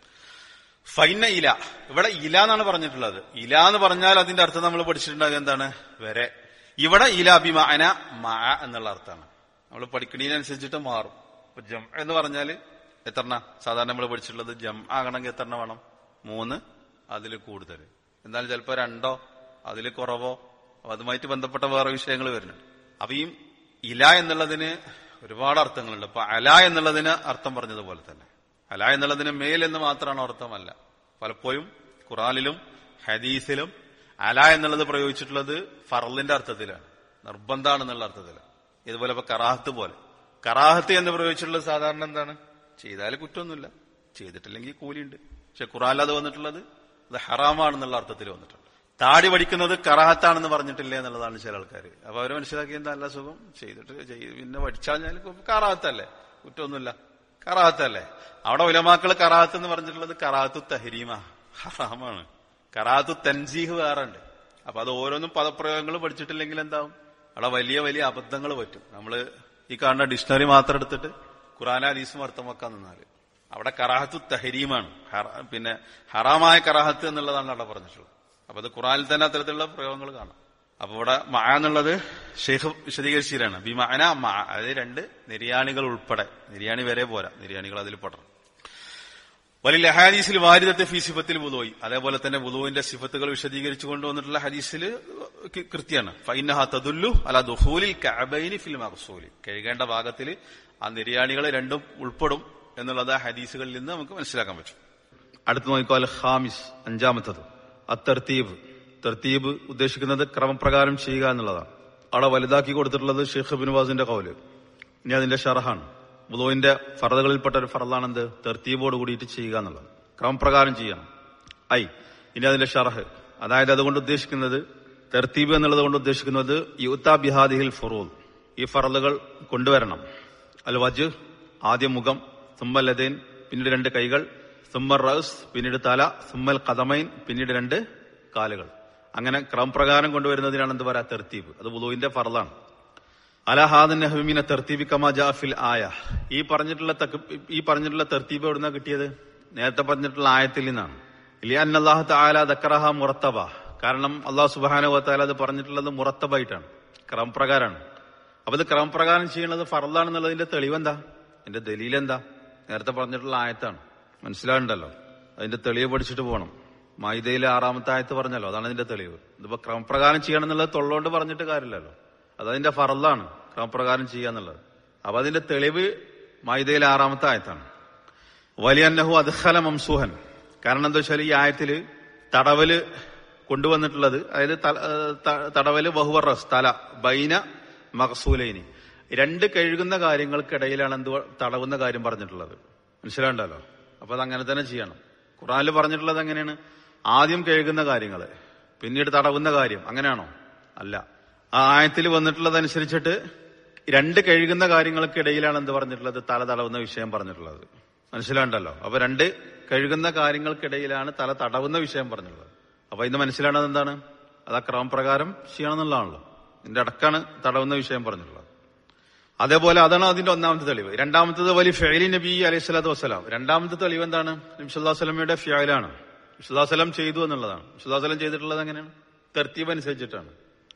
ഫൈന ഇല, ഇവിടെ ഇല എന്നാണ് പറഞ്ഞിട്ടുള്ളത്. ഇല എന്ന് പറഞ്ഞാൽ അതിന്റെ അർത്ഥം നമ്മൾ പഠിച്ചിട്ടുണ്ടാകുക എന്താണ്? വരെ. ഇവിടെ ഇല അഭിമാന മ എന്നുള്ള അർത്ഥമാണ്. നമ്മൾ പഠിക്കണതിനനുസരിച്ചിട്ട് മാറും. ഇപ്പൊ ജം എന്ന് പറഞ്ഞാല് എത്രണ്ണ സാധാരണ നമ്മൾ പഠിച്ചിട്ടുള്ളത്? ജം ആകണമെങ്കിൽ എത്രണ്ണ വേണം? മൂന്ന്, അതിൽ കൂടുതൽ. എന്നാൽ ചിലപ്പോ രണ്ടോ അതിൽ കുറവോ അതുമായിട്ട് ബന്ധപ്പെട്ട വേറെ വിഷയങ്ങൾ വരുന്നുണ്ട്. അപ്പൊ ഈ ഇല എന്നുള്ളതിന് ഒരുപാട് അർത്ഥങ്ങളുണ്ട്. അപ്പൊ അല എന്നുള്ളതിന് അർത്ഥം പറഞ്ഞതുപോലെ തന്നെ അല എന്നുള്ളതിന് മേൽ എന്ന് മാത്രമാണ് അർത്ഥമല്ല. പലപ്പോഴും ഖുറാനിലും ഹദീസിലും അല എന്നുള്ളത് പ്രയോഗിച്ചിട്ടുള്ളത് ഫർളിന്റെ അർത്ഥത്തിലാണ്, നിർബന്ധാണെന്നുള്ള അർത്ഥത്തിലാണ്. ഇതുപോലെ ഇപ്പൊ കറാഹത്ത് പോലെ, കറാഹത്ത് എന്ന് പ്രയോഗിച്ചിട്ടുള്ളത് സാധാരണ എന്താണ്? ചെയ്താൽ കുറ്റമൊന്നുമില്ല, ചെയ്തിട്ടില്ലെങ്കിൽ കൂലിയുണ്ട്. പക്ഷെ ഖുറാനിൽ അത് വന്നിട്ടുള്ളത് അത് ഹറാമാണെന്നുള്ള അർത്ഥത്തിൽ വന്നിട്ടുണ്ട്. താടി വടിക്കുന്നത് കറാഹത്താണെന്ന് പറഞ്ഞിട്ടില്ല എന്നുള്ളതാണ് ചില ആൾക്കാർ. അപ്പൊ അവര് മനസ്സിലാക്കിയത് നല്ല സുഖം ചെയ്തിട്ട് പിന്നെ വടിച്ചാൽ കറാഹത്തല്ലേ, കുറ്റമൊന്നുമില്ല, കറാഹത്തല്ലേ. അവിടെ ഉലമാക്കള് കറാഹത്ത് എന്ന് പറഞ്ഞിട്ടുള്ളത് കറാഹത്തു തഹരീമ, ഹറാമാണ്. കറാഹത്തു തൻസീഹ് വേറെ ഉണ്ട്. അപ്പൊ അത് ഓരോന്നും പദപ്രയോഗങ്ങൾ പഠിച്ചിട്ടില്ലെങ്കിൽ എന്താവും? അവിടെ വലിയ വലിയ അബദ്ധങ്ങൾ പറ്റും. നമ്മള് ഈ കാണുന്ന ഡിക്ഷണറി മാത്രം എടുത്തിട്ട് ഖുറാൻ ഹദീസും അർത്ഥം വെക്കാൻ നിന്നാല് അവിടെ കറാഹത്തു തഹരീമാണ്, പിന്നെ ഹറാമായ കറാഹത്ത് എന്നുള്ളതാണ് അവിടെ പറഞ്ഞിട്ടുള്ളത്. അപ്പൊ അത് ഖുറാനിൽ തന്നെ അത്തരത്തിലുള്ള പ്രയോഗങ്ങൾ കാണാം. അപ്പൊ ഇവിടെ മഅ എന്നുള്ളത് ഷെയ്ഖ് വിശദീകരിച്ചിട്ടാണ്. ബി മഅന മഅ, അതായത് രണ്ട് നിര്യാണികൾ ഉൾപ്പെടെ, നിര്യാണി വരെ പോരാ, നിര്യാണികൾ അതിൽ പെടണം. വലിൽ ഹദീസിൽ വാരിദത്തെ ഫീ സിഫത്തിൽ വുളൂഇ, അതേപോലെ തന്നെ വുളൂഇന്റെ സിഫത്തുകൾ വിശദീകരിച്ചു കൊണ്ടുവന്നിട്ടുള്ള ഹദീസിൽ കൃത്യമാണ്. ഫഇന്നഹ തദുല്ലു അലാ ദുഖൂലിൽ കഅബൈനി ഫിൽ മഗ്സൂലി. കഴുകേണ്ട ഭാഗത്തിൽ ആ നിര്യാണികൾ രണ്ടും ഉൾപ്പെടും എന്നുള്ളത് ആ ഹദീസുകളിൽ നിന്ന് നമുക്ക് മനസ്സിലാക്കാൻ പറ്റും. അടുത്ത് നോക്കിക്കോ, അൽ ഖാമിസ്, അഞ്ചാമത്തത് അത്തർത്തീബ്. തർത്തീബ് ഉദ്ദേശിക്കുന്നത് ക്രമപ്രകാരം ചെയ്യുക എന്നുള്ളതാണ്. അവിടെ വലുതാക്കി കൊടുത്തിട്ടുള്ളത് ഷെയ്ഖ് ഇബ്നു ബാസിന്റെ ഖൗല്. ഇനി അതിന്റെ ഷറഹാണ്. വുളൂഇന്റെ ഫർദുകളിൽപ്പെട്ട ഒരു ഫർദാണെന്ത്? തർത്തീബോട് കൂടിയിട്ട് ചെയ്യുക എന്നുള്ളത്, ക്രമപ്രകാരം ചെയ്യണം. ഐ ഇനി അതിന്റെ ഷറഹ്, അതായത് അതുകൊണ്ട് ഉദ്ദേശിക്കുന്നത്, തർത്തീബ് എന്നുള്ളത് കൊണ്ട് ഉദ്ദേശിക്കുന്നത് യുത്താ ബിഹാദിഹിൽ ഫുറൂദ്, ഈ ഫർദുകൾ കൊണ്ടുവരണം. അൽ വജ്, ആദ്യം മുഖം, സുമ്മൽ ലദൈൻ, പിന്നീട് രണ്ട് കൈകൾ, സുമ്മൽ റഅസ്, പിന്നീട് തല, സുമ്മൽ ഖദമൈൻ, പിന്നീട് രണ്ട് കാലുകൾ. അങ്ങനെ ക്രമപ്രകാരം കൊണ്ടുവരുന്നതിനാണ് എന്ത് പറയാ? തർത്തീബ്. അത് വുളൂഇന്റെ ഫർളാണ്. അലാ ഹാദൻ നഹ്വി മിന തർത്തീബി കമാ ജാ ഫിൽ ആയ. ഈ പറഞ്ഞിട്ടുള്ള ഈ പറഞ്ഞിട്ടുള്ള തർത്തീബ് എവിടുന്നാ കിട്ടിയത്? നേരത്തെ പറഞ്ഞിട്ടുള്ള ആയത്തിൽ നിന്നാണ്. ലിഅന്ന അല്ലാഹു തആല ദക്കറഹ മുറത്തബ. കാരണം അല്ലാഹു സുബ്ഹാനഹു വ തആല അത് പറഞ്ഞിട്ടുള്ളത് മുറത്തബായിട്ടാണ്, ക്രമപ്രകാരമാണ്. അപ്പൊ ഇത് ക്രമപ്രകാരം ചെയ്യുന്നത് ഫർളാണെന്നുള്ളതിന്റെ തെളിവെന്താ? അതിന്റെ ദലീൽ എന്താ? നേരത്തെ പറഞ്ഞിട്ടുള്ള ആയത്താണ്. മനസ്സിലാവുണ്ടല്ലോ, അതിന്റെ തെളിവ് പഠിച്ചിട്ട് പോകണം. മായിദയിലെ ആറാമത്തെ ആയത്ത് പറഞ്ഞല്ലോ, അതാണ് അതിന്റെ തെളിവ്. ഇതിപ്പോ ക്രമപ്രകാരം ചെയ്യണം എന്നുള്ളത് തൊള്ളോണ്ട് പറഞ്ഞിട്ട് കാര്യമില്ലല്ലോ, അതതിന്റെ ഫറലാണ് ക്രമപ്രകാരം ചെയ്യാന്നുള്ളത്. അപ്പൊ അതിന്റെ തെളിവ് മായിദയിലെ ആറാമത്തെ ആയത്താണ്. വലിയന്നഹു അദ്ഖല മംസൂഹൻ. കാരണം എന്താ വെച്ചാൽ ഈ ആയത്തില് തടവല് കൊണ്ടുവന്നിട്ടുള്ളത്, അതായത് തടവല് വഹുവ റസ്, തല, ബൈന മഖ്സൂലൈനി, രണ്ട് കഴുകുന്ന കാര്യങ്ങൾക്കിടയിലാണ് എന്ത് തടവുന്ന കാര്യം പറഞ്ഞിട്ടുള്ളത്. മനസ്സിലാണ്ടല്ലോ. അപ്പൊ അതങ്ങനെ തന്നെ ചെയ്യണം. ഖുർആനിൽ പറഞ്ഞിട്ടുള്ളത് എങ്ങനെയാണ്? ആദ്യം കഴുകുന്ന കാര്യങ്ങള്, പിന്നീട് തടവുന്ന കാര്യം. അങ്ങനെയാണോ? അല്ല. ആ ആയത്തിൽ വന്നിട്ടുള്ളതനുസരിച്ചിട്ട് രണ്ട് കഴുകുന്ന കാര്യങ്ങൾക്കിടയിലാണ് എന്ത് പറഞ്ഞിട്ടുള്ളത്? തല തടവുന്ന വിഷയം പറഞ്ഞിട്ടുള്ളത്. മനസ്സിലാണ്ടല്ലോ. അപ്പൊ രണ്ട് കഴുകുന്ന കാര്യങ്ങൾക്കിടയിലാണ് തല തടവുന്ന വിഷയം പറഞ്ഞിട്ടുള്ളത്. അപ്പൊ ഇന്ന് മനസ്സിലാണത് എന്താണ്? അത് ആ ക്രമപ്രകാരം ചെയ്യണം എന്നുള്ളതാണല്ലോ. ഇതിന്റെ അടക്കാണ് തടവുന്ന വിഷയം പറഞ്ഞിട്ടുള്ളത്. അതേപോലെ അതാണ് അതിന്റെ ഒന്നാമത്തെ തെളിവ്. രണ്ടാമത്തത് വലി ഫിഅലി നബി അലൈഹി സ്വലാത്തു വസ്സലാം. രണ്ടാമത്തെ തെളിവ് എന്താണ്? നബി സല്ലല്ലാഹു അലൈഹി വസല്ലമയുടെ ഫിഅലാണ്. നബി സല്ലല്ലാഹു അലൈഹി വസല്ലം ചെയ്തു എന്നുള്ളതാണ്. നബി സല്ലല്ലാഹു അലൈഹി വസല്ലം ചെയ്തിട്ടുള്ളത് എങ്ങനെയാണ്? തർത്തീബ് അനുസരിച്ചിട്ടാണ്.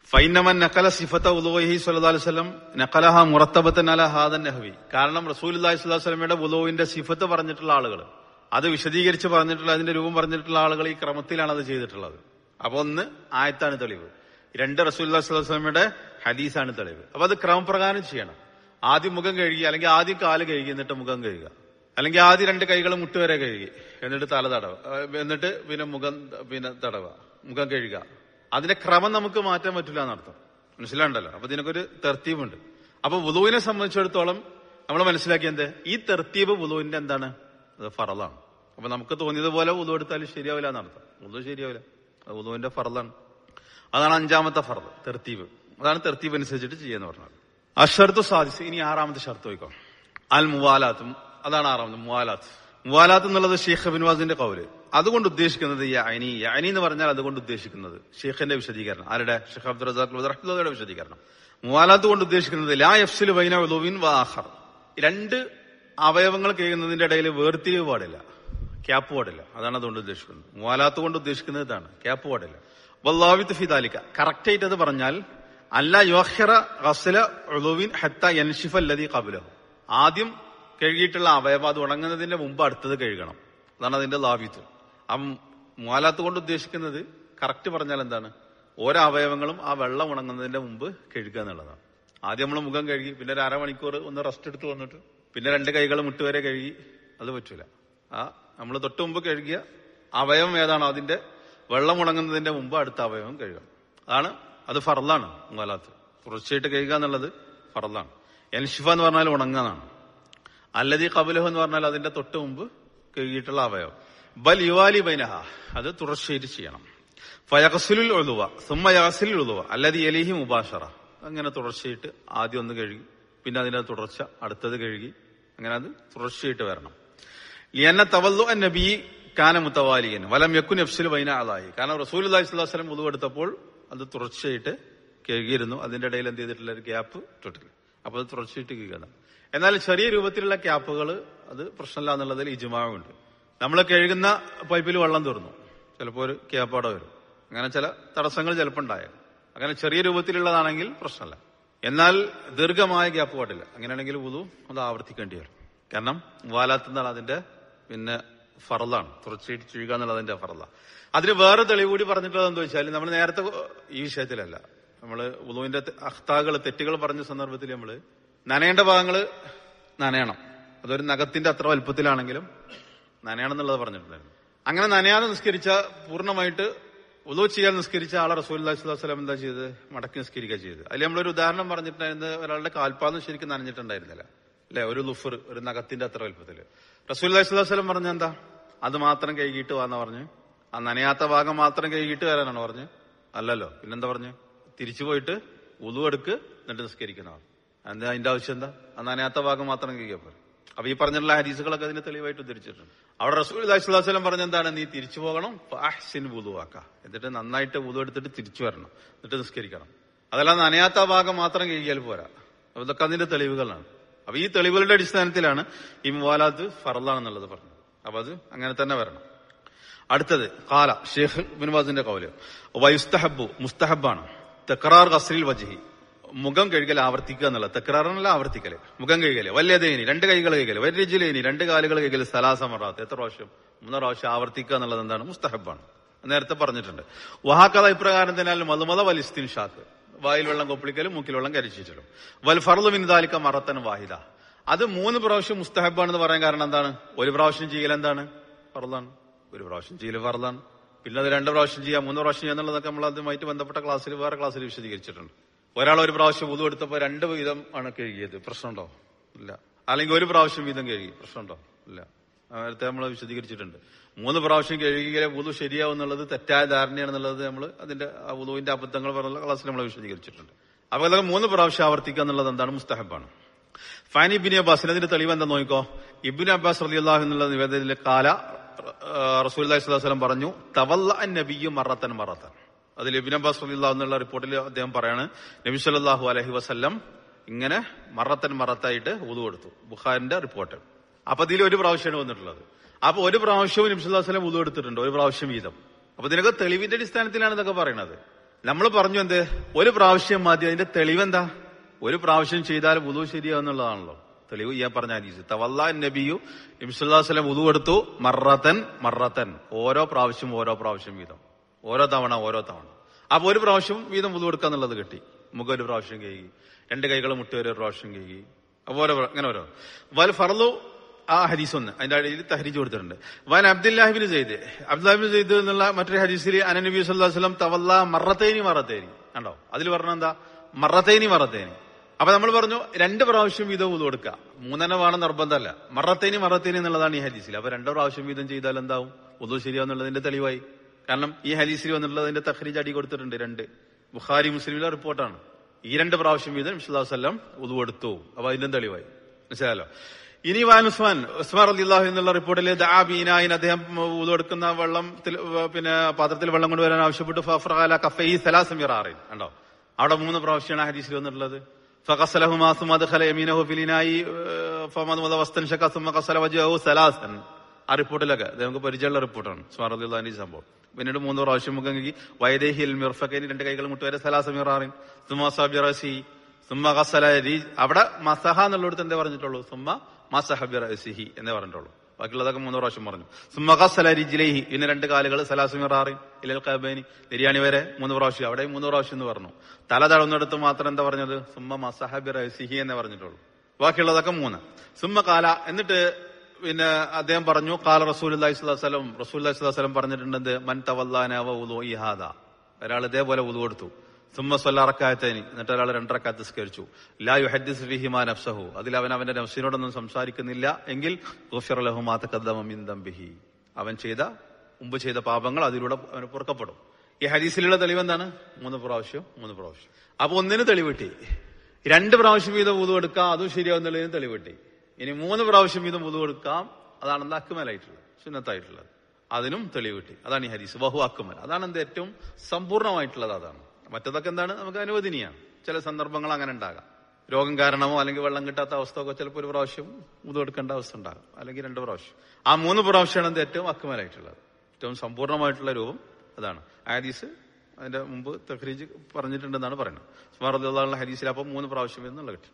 ഫൈനമൻ നഖല സിഫത വുളൂഇഹി സ്വല്ലല്ലാഹു അലൈഹി വസല്ലം നഖലഹ മുറത്തബതൻ അലാ ഹാദൻ നഹ്വി. കാരണം റസൂലുള്ളാഹി സ്വല്ലല്ലാഹു അലൈഹി വസല്ലമയുടെ വുളൂഇന്റെ സിഫത്ത് പറഞ്ഞിട്ടുള്ള ആളുകൾ, അത് വിശദീകരിച്ച് പറഞ്ഞിട്ടുള്ള, അതിന്റെ രൂപം പറഞ്ഞിട്ടുള്ള ആളുകൾ ഈ ക്രമത്തിലാണ് അത് ചെയ്തിട്ടുള്ളത്. അപ്പൊ ഒന്ന് ആയത്താണ് തെളിവ്, രണ്ട് റസൂലുള്ളാഹി സ്വല്ലല്ലാഹു അലൈഹി വസല്ലമയുടെ ഹദീസാണ് തെളിവ്. അപ്പൊ അത് ക്രമപ്രകാരം ചെയ്യണം. ആദ്യം മുഖം കഴുകി, അല്ലെങ്കിൽ ആദ്യം കാല് കഴുകി എന്നിട്ട് മുഖം കഴുകുക, അല്ലെങ്കിൽ ആദ്യം രണ്ട് കൈകളും മുട്ടുവരെ കഴുകി എന്നിട്ട് തല തടവ, എന്നിട്ട് പിന്നെ മുഖം പിന്നെ തടവ, മുഖം കഴുകുക. അതിന്റെ ക്രമം നമുക്ക് മാറ്റാൻ പറ്റില്ല എന്നർത്ഥം. മനസ്സിലാണ്ടല്ലോ? അപ്പൊ ഇതിനൊക്കെ ഒരു തെർത്തീബുണ്ട്. അപ്പൊ വുളൂവിനെ സംബന്ധിച്ചിടത്തോളം നമ്മൾ മനസ്സിലാക്കിയ എന്ത്, ഈ തെർത്തീബ് വുളൂവിന്റെ എന്താണ്, അത് ഫറലാണ്. അപ്പൊ നമുക്ക് തോന്നിയതുപോലെ വുളൂ എടുത്താലും ശരിയാവില്ല എന്നർത്ഥം. വുളൂ ശരിയാവില്ല, അത് വുളൂവിന്റെ ഫറലാണ്. അതാണ് അഞ്ചാമത്തെ ഫർദ്, തെർത്തീബ്. അതാണ് തെർത്തീബ് അനുസരിച്ചിട്ട് ചെയ്യാന്ന് പറഞ്ഞത്. അഷർത്തു സാദിസ്. ഇനി ആറാമത്തെ ഷർത്ത് നോക്കാം, അൽ മുവാലാത്തും. അതാണ് ആറാമത്, മുവാലാത്ത്. മുവാലാത്ത് എന്നുള്ളത് ഷെയ്ഖ് ഇബ്നു ബാസിന്റെ ഖൗല്. അതുകൊണ്ട് ഉദ്ദേശിക്കുന്നത് യഅനി, യഅനി എന്ന് പറഞ്ഞാൽ അതുകൊണ്ട് ഉദ്ദേശിക്കുന്നത് ഷെയ്ഖിന്റെ വിശദീകരണം, ആരുടെ, ഷെയ്ഖ് അബ്ദുർ റസാഖ് റഹ്മത്തുള്ളാഹിയുടെ വിശദീകരണം. മുവാലാത്ത് കൊണ്ട് ഉദ്ദേശിക്കുന്നത് ലാ യഫ്സിലു ബൈന ഉളുവിൻ വ ആഖർ, രണ്ട് അവയവങ്ങൾ കഴിയുന്നതിന്റെ ഇടയിൽ വേർതിരിവ് പാടില്ല, ക്യാപ്പ് പാടില്ല. അതാണ് അതുകൊണ്ട് ഉദ്ദേശിക്കുന്നത്. മുവാലാത്ത് കൊണ്ട് ഉദ്ദേശിക്കുന്നത് ഇതാണ്, ക്യാപ്പ് പാടില്ല. വല്ലാഹു ഫി ദാലിക, കറക്റ്റ് ആയിട്ട് അത് പറഞ്ഞാൽ അല്ല യുഅഖിറ ഗസ്ല ഉളുവിൻ ഹത്താ യൻഷിഫ അല്ലദീ ഖബ്ലഹു, ആദ്യം കഴുകിയിട്ടുള്ള അവയവം അത് ഉണങ്ങുന്നതിന്റെ മുമ്പ് അടുത്തത് കഴുകണം. അതാണ് അതിന്റെ ലാവിത്ത്. ആ മുവാലാത്ത് കൊണ്ട് ഉദ്ദേശിക്കുന്നത് കറക്റ്റ് പറഞ്ഞാൽ എന്താണ്, ഓരോ അവയവങ്ങളും ആ വെള്ളം ഉണങ്ങുന്നതിന്റെ മുമ്പ് കഴുകുക എന്നുള്ളതാണ്. ആദ്യം നമ്മൾ മുഖം കഴുകി, പിന്നെ ഒരു അരമണിക്കൂർ ഒന്ന് റെസ്റ്റ് എടുത്ത് വന്നിട്ട് പിന്നെ രണ്ട് കൈകൾ മുട്ടുവരെ കഴുകി, അത് പറ്റൂല. ആ നമ്മൾ തൊട്ട് മുമ്പ് കഴുകിയ അവയവം ഏതാണോ അതിന്റെ വെള്ളം ഉണങ്ങുന്നതിന്റെ മുമ്പ് അടുത്ത അവയവം കഴുകണം. അതാണ്, അത് ഫർളാണ്. മുവാലാത്ത് തുടർച്ചയായിട്ട് കഴുകുക എന്നുള്ളത് ഫർളാണ്. യൻഷിഫ എന്ന് പറഞ്ഞാൽ ഉണങ്ങാന്നാണ്. അല്ലദീ ഖബ്ലഹു എന്ന് പറഞ്ഞാൽ അതിന്റെ തൊട്ട് മുമ്പ് കഴുകിയിട്ടുള്ള അവയവം. ബൽ യുവാലി ബൈനഹ, അത് തുടർച്ചയായിട്ട് ചെയ്യണം. ഫയഗ്സിലുൽ ഉളുവ സുമ്മ യഗ്സിലുൽ ഉളുവ അല്ലദീ യലീഹി മുബാശറ, അങ്ങനെ തുടർച്ചയായിട്ട് ആദ്യം ഒന്ന് കഴുകി, പിന്നെ അതിന്റെ തുടർച്ച അടുത്തത് കഴുകി, അങ്ങനെ അത് തുടർച്ചയായിട്ട് വരണം. ലിയന്ന തവല്ലു അൻ നബി കാന മുതവാലിയൻ വലം യകുൻ യഫ്സിലു ബൈന അലാഹി, കാരണം റസൂലുള്ളാഹി സ്വല്ലല്ലാഹു അലൈഹി വസല്ലം വുളു എടുത്തപ്പോൾ അത് തുടർച്ചയായിട്ട് കഴുകിയിരുന്നു, അതിന്റെ ഇടയിൽ എന്ത് ചെയ്തിട്ടില്ല, ഒരു ഗ്യാപ്പ് ഇട്ടിട്ടില്ല. അപ്പൊ അത് തുടർച്ചയായിട്ട് കഴുകുക. എന്നാൽ ചെറിയ രൂപത്തിലുള്ള ക്യാപ്പുകൾ അത് പ്രശ്നമില്ല എന്നുള്ളതിൽ ഇജ്മാഉണ്ട്. നമ്മൾ കഴുകുന്ന പൈപ്പിൽ വെള്ളം തീർന്നു, ചിലപ്പോൾ ഒരു ക്യാപ്പാടെ വരും, അങ്ങനെ ചില തടസ്സങ്ങൾ ചിലപ്പോൾ ഉണ്ടായേക്കും. അങ്ങനെ ചെറിയ രൂപത്തിലുള്ളതാണെങ്കിൽ പ്രശ്നമല്ല. എന്നാൽ ദീർഘമായ ഗ്യാപ്പ് പാടില്ല. അങ്ങനെയാണെങ്കിൽ വുളു അത് ആവർത്തിക്കേണ്ടി വരും. കാരണം മുവാലാത്ത് എന്നാൽ അതിന്റെ പിന്നെ ഫർളാണ്, തുടർച്ചയായിട്ട് ചെയ്യുക എന്നുള്ളത് അതിന്റെ ഫർളാണ്. അതിന് വേറെ തെളിവ് കൂടി പറഞ്ഞിട്ടുള്ളത് എന്താ വെച്ചാൽ, നമ്മൾ നേരത്തെ ഈ വിഷയത്തിലല്ല, നമ്മള് വുളുവിന്റെ അഖ്താകൾ തെറ്റുകൾ പറഞ്ഞ സന്ദർഭത്തിൽ നമ്മള് നനയേണ്ട ഭാഗങ്ങള് നനയണം. അതൊരു നഖത്തിന്റെ അത്ര വലുപ്പത്തിലാണെങ്കിലും നനയണം എന്നുള്ളത് പറഞ്ഞിട്ടുണ്ടായിരുന്നു. അങ്ങനെ നനയാതെ നിസ്കരിച്ച, പൂർണ്ണമായിട്ട് വുളു ചെയ്യാൻ നിസ്കരിച്ച ആളെ റസൂലുള്ളാഹി സ്വല്ലല്ലാഹു അലൈഹി വസല്ലം എന്താ ചെയ്ത്, മടക്കി നിസ്കരിക്കുക ചെയ്ത്. അതിൽ നമ്മളൊരു ഉദാഹരണം പറഞ്ഞിട്ടുണ്ടായിരുന്നത്, ഒരാളുടെ കാൽപാദം ശരിക്കും നനഞ്ഞിട്ടുണ്ടായിരുന്നില്ല, അല്ലെ, ഒരു ലുഫർ, ഒരു നഖത്തിന്റെ അത്ര വലുപ്പത്തില്. റസൂലുള്ളാഹി സ്വല്ലല്ലാഹു അലൈഹി വസല്ലം പറഞ്ഞ എന്താ, അത് മാത്രം കഴുകിയിട്ട് വാന്ന് പറഞ്ഞ്, ആ നനയാത്ത ഭാഗം മാത്രം കഴുകിയിട്ട് വരാനാണ് പറഞ്ഞ്? അല്ലല്ലോ, പിന്നെന്താ പറഞ്ഞ്, തിരിച്ചു പോയിട്ട് വുളു എടുക്ക് എന്നിട്ട് നിസ്കരിക്കുന്നവർ. എന്താ അതിന്റെ ആവശ്യം, എന്താ ആ നനയാത്ത ഭാഗം മാത്രം കഴുകിയപ്പോൾ? അപ്പൊ ഈ പറഞ്ഞിട്ടുള്ള ഹദീസുകളൊക്കെ അതിന് തെളിവായിട്ട് ഉദ്ധരിച്ചിട്ടുണ്ട്. അവിടെ റസൂലുള്ളാഹി സ്വല്ലല്ലാഹു അലൈഹി വസല്ലം പറഞ്ഞ എന്താണ്, നീ തിരിച്ചു പോകണം, ഫഅഹ്സിൻ വുളുഅക, എന്നിട്ട് നന്നായിട്ട് വുളു എടുത്തിട്ട് തിരിച്ചു വരണം, എന്നിട്ട് നിസ്കരിക്കണം. അതല്ല നനയാത്ത ഭാഗം മാത്രം കഴുകിയാൽ പോരാ. അപ്പൊ ഇതൊക്കെ അതിന്റെ തെളിവുകളാണ്. അപ്പൊ ഈ തെളിവുകളുടെ അടിസ്ഥാനത്തിലാണ് ഈ മുവാലാത്ത് ഫർളാണെന്നുള്ളത് പറഞ്ഞത്. അപ്പൊ അത് അങ്ങനെ തന്നെ വരണം. അടുത്തത് ഖാല ഷെയ്ഖ് ഇബ്നു ബാസിന്റെ ഖൗല്, വയുസ്തഹബ്ബു, മുസ്തഹബാണ് തക്റാർ ഗസ്ലിൽ വജ്ഹി, മുഖം കഴുകൽ ആവർത്തിക്കുക എന്നുള്ളത്. തക്റാറല്ല, ആവർത്തിക്കല്. മുഖം കഴുകല്, വല്യതേനി, രണ്ട് കൈകൾ കഴുകല്, വരിജിലേനി, രണ്ട് കാലുകൾ കഴുകല്, സലാസ മറാത്ത്, എത്ര പ്രാവശ്യം, മൂന്ന് പ്രാവശ്യം ആവർത്തിക്കുക എന്നുള്ളത് എന്താണ്, മുസ്തഹബാണ്. നേരത്തെ പറഞ്ഞിട്ടുണ്ട്. വഹാക്കഥ ഇപ്രകാരം തന്നെ മതുമത വലിസ്തിൻ ഷാക്ക്, വായിൽ വെള്ളം കൊപ്പിളിക്കലും മൂക്കിൽ വെള്ളം കരിച്ചിട്ടലും. വൽ ഫർളു മിൻ ദാലിക മറത്തൻ വാഹിദ, അത് മൂന്ന് പ്രാവശ്യം മുസ്തഹബാണെന്ന് പറയാൻ കാരണം എന്താണ്, ഒരു പ്രാവശ്യം ചെയ്യൽ എന്താണ്, ഫർളാണ്. ഒരു പ്രാവശ്യം ചെയ്യൽ ഫർളാണ്. പിന്നെ അത് രണ്ട് പ്രാവശ്യം ചെയ്യാം, മൂന്ന് പ്രാവശ്യം ചെയ്യുക എന്നുള്ളതൊക്കെ നമ്മൾ അതുമായിട്ട് ബന്ധപ്പെട്ട ക്ലാസ്സിൽ വേറെ ക്ലാസ്സിൽ വിശദീകരിച്ചിട്ടുണ്ട്. ഒരാൾ ഒരു പ്രാവശ്യം വുളു എടുത്തപ്പോൾ രണ്ട് വീതം ആണ് കഴുകിയത്, പ്രശ്നമുണ്ടോ? ഇല്ല. അല്ലെങ്കിൽ ഒരു പ്രാവശ്യം വീതം കഴുകി, പ്രശ്നമുണ്ടോ? ഇല്ല. നേരത്തെ നമ്മൾ വിശദീകരിച്ചിട്ടുണ്ട്. മൂന്ന് പ്രാവശ്യം കഴുകിയാലേ വുളു ശരിയാവും എന്നുള്ളത് തെറ്റായ ധാരണയാണെന്നുള്ളത് നമ്മൾ അതിന്റെ ആ വുളുവിന്റെ അബദ്ധങ്ങൾ പറഞ്ഞ ക്ലാസ്സിൽ നമ്മൾ വിശദീകരിച്ചിട്ടുണ്ട്. അപ്പൊ അതൊക്കെ മൂന്ന് പ്രാവശ്യം ആവർത്തിക്കുക എന്നുള്ളത് എന്താണ്, മുസ്തഹബാണ്. ഫാനി ഇബ്നു അബ്ബാസ്, അതിന്റെ തെളിവ് എന്താ നോക്കിക്കോ. ഇബ്നു അബ്ബാസ് റളിയല്ലാഹു എന്നുള്ള നിവേദനത്തിലെ കാല റസൂലുള്ളാഹി സ്വല്ലല്ലാഹു അലൈഹി വസല്ലം പറഞ്ഞു, തവല്ല അൻ നബിയ്യു മറത്തൻ മറത്തൻ. അതിൽ ഇബ്നു അബ്ബാസ് റളിയല്ലാഹു എന്നുള്ള റിപ്പോർട്ടിൽ അദ്ദേഹം പറയാണ്, നബി സല്ലല്ലാഹു അലൈഹി വസല്ലം ഇങ്ങനെ മറത്തൻ മറത്തായിട്ട് വുളു എടുത്തു. ബുഖാരിന്റെ റിപ്പോർട്ട്. അപ്പൊ ഇതിൽ ഒരു പ്രാവശ്യമാണ് വന്നിട്ടുള്ളത്. അപ്പൊ ഒരു പ്രാവശ്യവും നബി സല്ലല്ലാഹു അലൈഹി വസല്ലം വുളു എടുത്തിട്ടുണ്ട്, ഒരു പ്രാവശ്യം വീതം. അപ്പൊ ഇതിനൊക്കെ തെളിവിന്റെ അടിസ്ഥാനത്തിലാണ് ഇതൊക്കെ പറയുന്നത്. നമ്മൾ പറഞ്ഞു എന്ത്, ഒരു പ്രാവശ്യം മതി. അതിന്റെ തെളിവെന്താ? ഒരു പ്രാവശ്യം ചെയ്താൽ വുളു ശരിയാവുന്നുള്ളതാണല്ലോ തെളിവ്. ഈ പറഞ്ഞ ഹദീസ് തവല്ലാ നബിയു നബി സല്ലല്ലാഹു അലൈഹി വസല്ലം വുളു എടുത്തു മറത്തൻ മറത്തൻ, ഓരോ പ്രാവശ്യം ഓരോ പ്രാവശ്യം വീതം, ഓരോ തവണ ഓരോ തവണ. അപ്പൊ ഒരു പ്രാവശ്യം വീതം വുളു എടുക്കുക എന്നുള്ളത് കിട്ടി. മുഖം ഒരു പ്രാവശ്യം കഴുകി, രണ്ട് കൈകൾ മുട്ടി ഒരു പ്രാവശ്യം കഴുകി, അപ്പൊ ഓരോ അങ്ങനെ ഓരോ. വൽ ഫർളു ആ ഹദീസ് ഒന്ന് അതിന്റെ അടിയിൽ തഹ്രീജ് കൊടുത്തിട്ടുണ്ട്. വൻ അബ്ദുല്ലാഹിബ്നു സെയ്ദ് അബ്ദുല്ലാഹിബ്നു സെയ്ദ് എന്നുള്ള മറ്റൊരു ഹദീസിൽ അന നബി സല്ലല്ലാഹു അലൈഹി വസല്ലം തവല്ലാ മറത്തൈനി മറത്തൈനി കണ്ടോ, അതിൽ പറഞ്ഞ എന്താ മറത്തൈനി മറത്തൈനി. അപ്പൊ നമ്മൾ പറഞ്ഞു രണ്ട് പ്രാവശ്യം വീതം വുളു കൊടുക്കുക, മൂന്നെണ്ണം വേണം നിർബന്ധമല്ല. മറത്തൈനി മറത്തൈനി എന്നുള്ളതാണ് ഈ ഹദീസിൽ. അപ്പൊ രണ്ടോ പ്രാവശ്യം വീതം ചെയ്താൽ എന്താവും? വുളു ശരിയാവുന്നുള്ളതിന്റെ തെളിവായി. കാരണം ഈ ഹദീസിൽ വന്നിട്ടുള്ളതിന്റെ തഖ്രീജ് അടി കൊടുത്തിട്ടുണ്ട്. രണ്ട് ബുഖാരി മുസ്ലിമിലെ റിപ്പോർട്ടാണ്. ഈ രണ്ട് പ്രാവശ്യം വീതം നബി സല്ലല്ലാഹു അലൈഹി വസല്ലം വുളു എടുത്തു. അപ്പൊ അതിന്റെ തെളിവായി. മനസ്സിലായല്ലോ. ഇനി വാൻ ഉസ്മാൻ ഉസ്മാൻ റളിയല്ലാഹു എന്നുള്ള റിപ്പോർട്ടിൽ ദഅ ബീനായിൻ, അദ്ദേഹം വുളു എടുക്കുന്ന വെള്ളം പിന്നെ പാത്രത്തിൽ വെള്ളം കൊണ്ടുവരാൻ ആവശ്യപ്പെട്ടു. ഫഫറഅല കഫൈഹി സലാസ മിറാറിൻ കണ്ടോ, അവിടെ മൂന്ന് പ്രാവശ്യമാണ് ഹദീസിൽ വന്നിട്ടുള്ളത്. ഫഗസലഹുമാ സുമ്മ ദഖല യമീനഹു ഫിൽ ഇനായി ഫമദ വസ്തൻശക സുമ്മ ഗസല വജ്ഹഹു സലാസൻ. ആ റിപ്പോർട്ടിലൊക്കെ നമുക്ക് പരിചയമുള്ള റിപ്പോർട്ടാണ് ഉസ്മാൻ റളിയല്ലാഹു അൻഹു സംഭവം. പിന്നീട് മൂന്ന് പ്രാവശ്യം മുഖം കഴുകി വയദേഹിൽ മിർഫഖൈനി, രണ്ട് കൈകൾ മുട്ടുവരെ സലാസ മിറാറിൻ സുമ്മ സബിറസി സുമ്മ ഗസല രി. അവിടെ മസഹ എന്നുള്ളടത്ത് എന്തേ പറഞ്ഞിട്ടുള്ളൂ? സുമ്മ മസഹ ബിറസിഹി എന്നേ പറഞ്ഞിട്ടുള്ളൂ. ബാക്കിയുള്ളതൊക്കെ മൂന്ന് പ്രാവശ്യം പറഞ്ഞു. സുമ്മ ഗസല റിജ്ലൈഹി, പിന്നെ രണ്ട് കാലുകൾ സലാസ മിറാറിൻ ഇലൽ ഖബൈനി, നിര്യാണി വരെ മൂന്ന് പ്രാവശ്യം. അവിടെ മൂന്ന് പ്രാവശ്യം എന്ന് പറഞ്ഞു. തല തടവുന്നിടത്ത് മാത്രം എന്താ പറഞ്ഞത്? സുമ്മ മസഹ ബിറസിഹി എന്നേ പറഞ്ഞിട്ടുള്ളൂ. ബാക്കിയുള്ളതൊക്കെ മൂന്ന്. സുമ്മ കാല, എന്നിട്ട് പിന്നെ അദ്ദേഹം പറഞ്ഞു ഖാല റസൂലുള്ളാഹി സ്വല്ലല്ലാഹു അലൈഹി വസല്ലം, റസൂലുള്ളാഹി സ്വല്ലല്ലാഹു അലൈഹി വസല്ലം പറഞ്ഞിട്ടുണ്ട് മൻ തവല്ലാന വവുദുഇ ഹാദാ, ഒരാൾ ഇതേപോലെ വുളു കൊടുത്തു. സുമ്മ സ്വല്ല റക്അത്തൈനി, എന്നിട്ട് ഒരാൾ രണ്ട് റക്അത്ത് നിസ്കരിച്ചു. ലാ യുഹദ്ദിസു ഫീഹിമാ നഫ്സഹു, അതിൽ അവൻ അവന്റെ നഫ്സിനോടൊന്നും സംസാരിക്കുന്നില്ല എങ്കിൽ ഗുഫിറ ലഹു മാ തഖദ്ദമ മിൻ ദംബിഹി, അവൻ ചെയ്ത മുമ്പ് ചെയ്ത പാപങ്ങൾ അതിലൂടെ അവന് പൊറുക്കപ്പെടും. ഈ ഹദീസിലുള്ള തെളിവ് എന്താണ്? മൂന്ന് പ്രാവശ്യം മൂന്ന് പ്രാവശ്യം. അപ്പൊ ഒന്നിന് തെളിവ് കിട്ടി. രണ്ട് പ്രാവശ്യം വീതം വുളു എടുക്കാം, അതും ശരിയാവുന്നുള്ളതിന് തെളിവ് കിട്ടി. ഇനി മൂന്ന് പ്രാവശ്യം വീതം വുളു എടുക്കാം, അതാണ് അക്മലായിട്ടുള്ളത്, സുന്നത്തായിട്ടുള്ളത്, അതിനും തെളിവ് കിട്ടി. അതാണ് ഈ ഹദീസ്. വഹു അക്മൽ, അതാണ് എന്ത് ഏറ്റവും സമ്പൂർണ്ണമായിട്ടുള്ളത്. അതാണ്. മറ്റതൊക്കെ എന്താണ്? നമുക്ക് അനുവദനീയാണ്. ചില സന്ദർഭങ്ങൾ അങ്ങനെ ഉണ്ടാകാം. രോഗം കാരണമോ അല്ലെങ്കിൽ വെള്ളം കിട്ടാത്ത അവസ്ഥ ഒക്കെ ചിലപ്പോൾ ഒരു പ്രാവശ്യം വുളു എടുക്കേണ്ട അവസ്ഥ ഉണ്ടാകും, അല്ലെങ്കിൽ രണ്ട് പ്രാവശ്യം. ആ മൂന്ന് പ്രാവശ്യമാണ് എന്ത് ഏറ്റവും അക്മലായിട്ടുള്ളത്, ഏറ്റവും സമ്പൂർണ്ണമായിട്ടുള്ള രൂപം. അതാണ് ഹദീസ്. അതിന്റെ മുമ്പ് തഖ്രീജ് പറഞ്ഞിട്ടുണ്ടെന്നാണ് പറയുന്നത്. ഉസ്മാൻ റളിയല്ലാഹു അൻഹു ഹദീസിൽ അപ്പം മൂന്ന് പ്രാവശ്യം എന്നുള്ള കിട്ടി.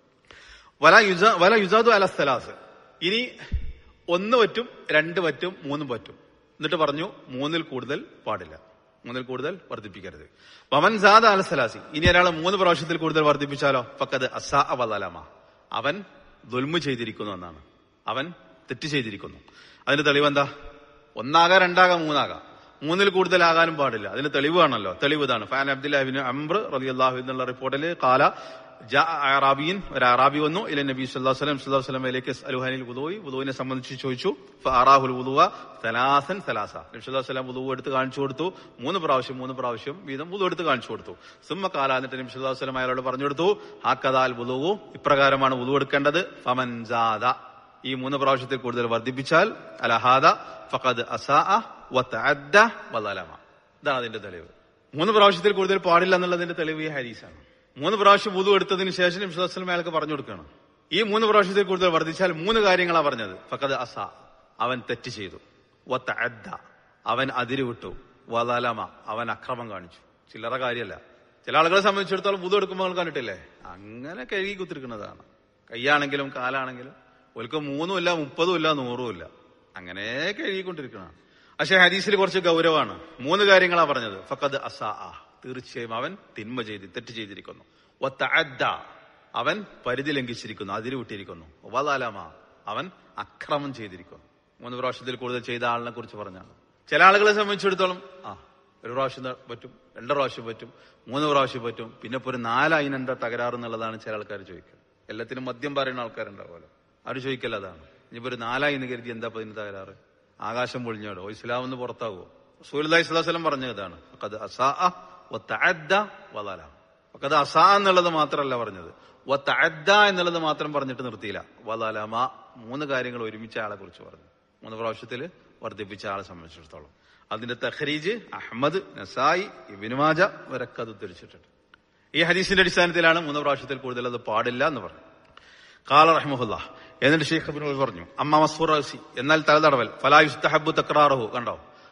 വല യുസ വല യുസാദു അല സലാസ്, ഇനി ഒന്ന് പറ്റും, രണ്ട് പറ്റും, മൂന്നും പറ്റും. എന്നിട്ട് പറഞ്ഞു മൂന്നിൽ കൂടുതൽ പാടില്ല, മൂന്നിൽ കൂടുതൽ വർദ്ധിപ്പിക്കരുത്. വമൻ സാദ അല സലാസി, ഇനി ഒരാൾ മൂന്ന് പ്രാവശ്യത്തിൽ കൂടുതൽ വർദ്ധിപ്പിച്ചാലോ ഫഖദ് അസാഅ വലമ, അവൻ ദുൽമു ചെയ്തിരിക്കുന്നു എന്നാണ്, അവൻ തെറ്റ് ചെയ്തിരിക്കുന്നു. അതിന് തെളിവെന്താ? ഒന്നാകാം, രണ്ടാകാം, മൂന്നാകാം, മൂന്നിൽ കൂടുതലാകാനും പാടില്ല. അതിന് തെളിവാണല്ലോ. തെളിവ് ഇതാണ്. ഫാൻ അബ്ദുല്ലാഹി ഇബ്നു അംർ റളിയല്ലാഹു എന്നുള്ള റിപ്പോർട്ടിൽ ഖാല ജാ അറാബിയൻ, ഒരു അറാബി വന്നു ഇല നബി സല്ലല്ലാഹു അലൈഹി വസല്ലം സല്ലല്ലാഹു അലൈഹി വസല്ലമയിലേക്ക് അലുഹാനിൽ വുദൂഇ, വുദൂഇനെ സംബന്ധിച്ച് ചോദിച്ചു. ഫഅറാഹുൽ വുദൂഅ സലാസൻ സലാസ, നബി സല്ലല്ലാഹു അലൈഹി വസല്ലം വുദൂ എടുത്ത് കാണിച്ചു കൊടുത്തു. മൂന്ന് പ്രാവശ്യം മൂന്ന് പ്രാവശ്യം വീതം വുദൂ എടുത്ത് കാണിച്ചു കൊടുത്തു. സുമ്മ ഖാല, എന്നിട്ട് നബി സല്ലല്ലാഹു അലൈഹി വസല്ലം അയാളോട് പറഞ്ഞു കൊടുത്തു ഹക്കദാൽ വുദൂ, ഇപ്രകാരമാണ് വുദൂ എടുക്കേണ്ടത്. ഫമൻ സാദ, ഈ മൂന്ന് പ്രാവശ്യത്തിൽ കൂടുതൽ വർദ്ധിപ്പിച്ചാൽ അലഹാദ ഫഖദ് അസാഅ വതഅദ്ദ വലമ. ഇതാണ് അതിന്റെ തെളിവ്. മൂന്ന് പ്രാവശ്യത്തിൽ കൂടുതൽ പാടില്ല എന്നുള്ളതിന്റെ തെളിവ് ഈ ഹദീസാണ്. മൂന്ന് പ്രാവശ്യം വുദൂ എടുത്തതിന് ശേഷം നബി സല്ലല്ലാഹു അലൈഹി വസല്ലം അയാൾക്ക് പറഞ്ഞു കൊടുക്കണം, ഈ മൂന്ന് പ്രാവശ്യത്തിൽ കൂടുതൽ വർദ്ധിച്ചാൽ മൂന്ന് കാര്യങ്ങളാണ് പറഞ്ഞത്. ഫഖദ് അസാ, അവൻ തെറ്റ് ചെയ്തു. വതഅദ്ദ, അവൻ അതിര് വിട്ടു. വലമ, അവൻ അക്രമം കാണിച്ചു. ചില്ലറ കാര്യമല്ല. ചില ആളുകളെ സംബന്ധിച്ചിടത്തോളം വുദൂ എടുക്കുമ്പോൾ കണ്ടിട്ടില്ലേ, അങ്ങനെ കഴുകി കുത്തിരിക്കുന്നതാണ്. കൈയാണെങ്കിലും കാലാണെങ്കിലും ഒൽക്ക് മൂന്നും ഇല്ല, മുപ്പതും ഇല്ല, നൂറും ഇല്ല, അങ്ങനെ കഴുകിക്കൊണ്ടിരിക്കണം. പക്ഷെ ഹദീസിൽ കുറച്ച് ഗൗരവമാണ്. മൂന്ന് കാര്യങ്ങളാ പറഞ്ഞത്. ഫഖദ് അസാ, തീർച്ചയായും അവൻ തിന്മ ചെയ്ത് തെറ്റ് ചെയ്തിരിക്കുന്നു. വതഅദ്ദ, അവൻ പരിധി ലംഘിച്ചിരിക്കുന്നു, അതിര് വിട്ടിരിക്കുന്നു. വലമ, അവൻ അക്രമം ചെയ്തിരിക്കുന്നു. മൂന്ന് പ്രാവശ്യത്തിൽ കൂടുതൽ ചെയ്ത ആളിനെ കുറിച്ച് പറഞ്ഞാണ്. ചില ആളുകളെ സംബന്ധിച്ചിടത്തോളം ആ ഒരു പ്രാവശ്യം പറ്റും, രണ്ട് പ്രാവശ്യം പറ്റും, മൂന്ന് പ്രാവശ്യം പറ്റും, പിന്നെ ഇപ്പൊ ഒരു നാലായിന് എന്താ തകരാറ് എന്നുള്ളതാണ് ചില ആൾക്കാർ ചോദിക്കുക. എല്ലാത്തിനും മദ്യം പറയുന്ന ആൾക്കാരുണ്ടാവുമല്ലോ, അവർ ചോദിക്കല്ല അതാണ്. ഇനിയിപ്പോ ഒരു നാലായി എന്ന് കരുതി എന്താ ഇതിന് തകരാറ്? ആകാശം പൊളിഞ്ഞോടോ, ഇസ്ലാം എന്ന് പുറത്താകുമോ? റസൂലുള്ളാഹി സ്വല്ലല്ലാഹു അലൈഹി വസല്ലം പറഞ്ഞതാണ് ഫഖദ് അസാഅ വതഅദ്ദ വലമ. ഫഖദ് അസാ എന്നുള്ളത് മാത്രമല്ല പറഞ്ഞത്, വതഅദ്ദ എന്നുള്ളത് മാത്രം പറഞ്ഞിട്ട് നിർത്തിയില്ല. വലമ, മൂന്ന് കാര്യങ്ങൾ ഒരുമിച്ച ആളെ കുറിച്ച് പറഞ്ഞു. മൂന്ന് പ്രാവശ്യത്തിൽ വർദ്ധിപ്പിച്ച ആളെ സംബന്ധിച്ചിടത്തോളം അതിന്റെ തഖ്രീജ് അഹ്മദ്, നസായി, ഇബ്നു മാജ വരൊക്കെ അത് ഉദ്ധരിച്ചിട്ടുണ്ട്. ഈ ഹദീസിന്റെ അടിസ്ഥാനത്തിലാണ് മൂന്ന് പ്രാവശ്യത്തിൽ കൂടുതൽ അത് പാടില്ല എന്ന് പറഞ്ഞു. ഖാല റഹിമഹുല്ലാഹ്, എന്നിട്ട് ഷെയ്ഖ് ഇബ്നു പറഞ്ഞു അമ്മ മസ്ഫൂർ റഅസി, എന്നാൽ തലതടവൽ ഫലാ യുസ്തഹബ്ബു തക്റാറുഹു, കണ്ടോ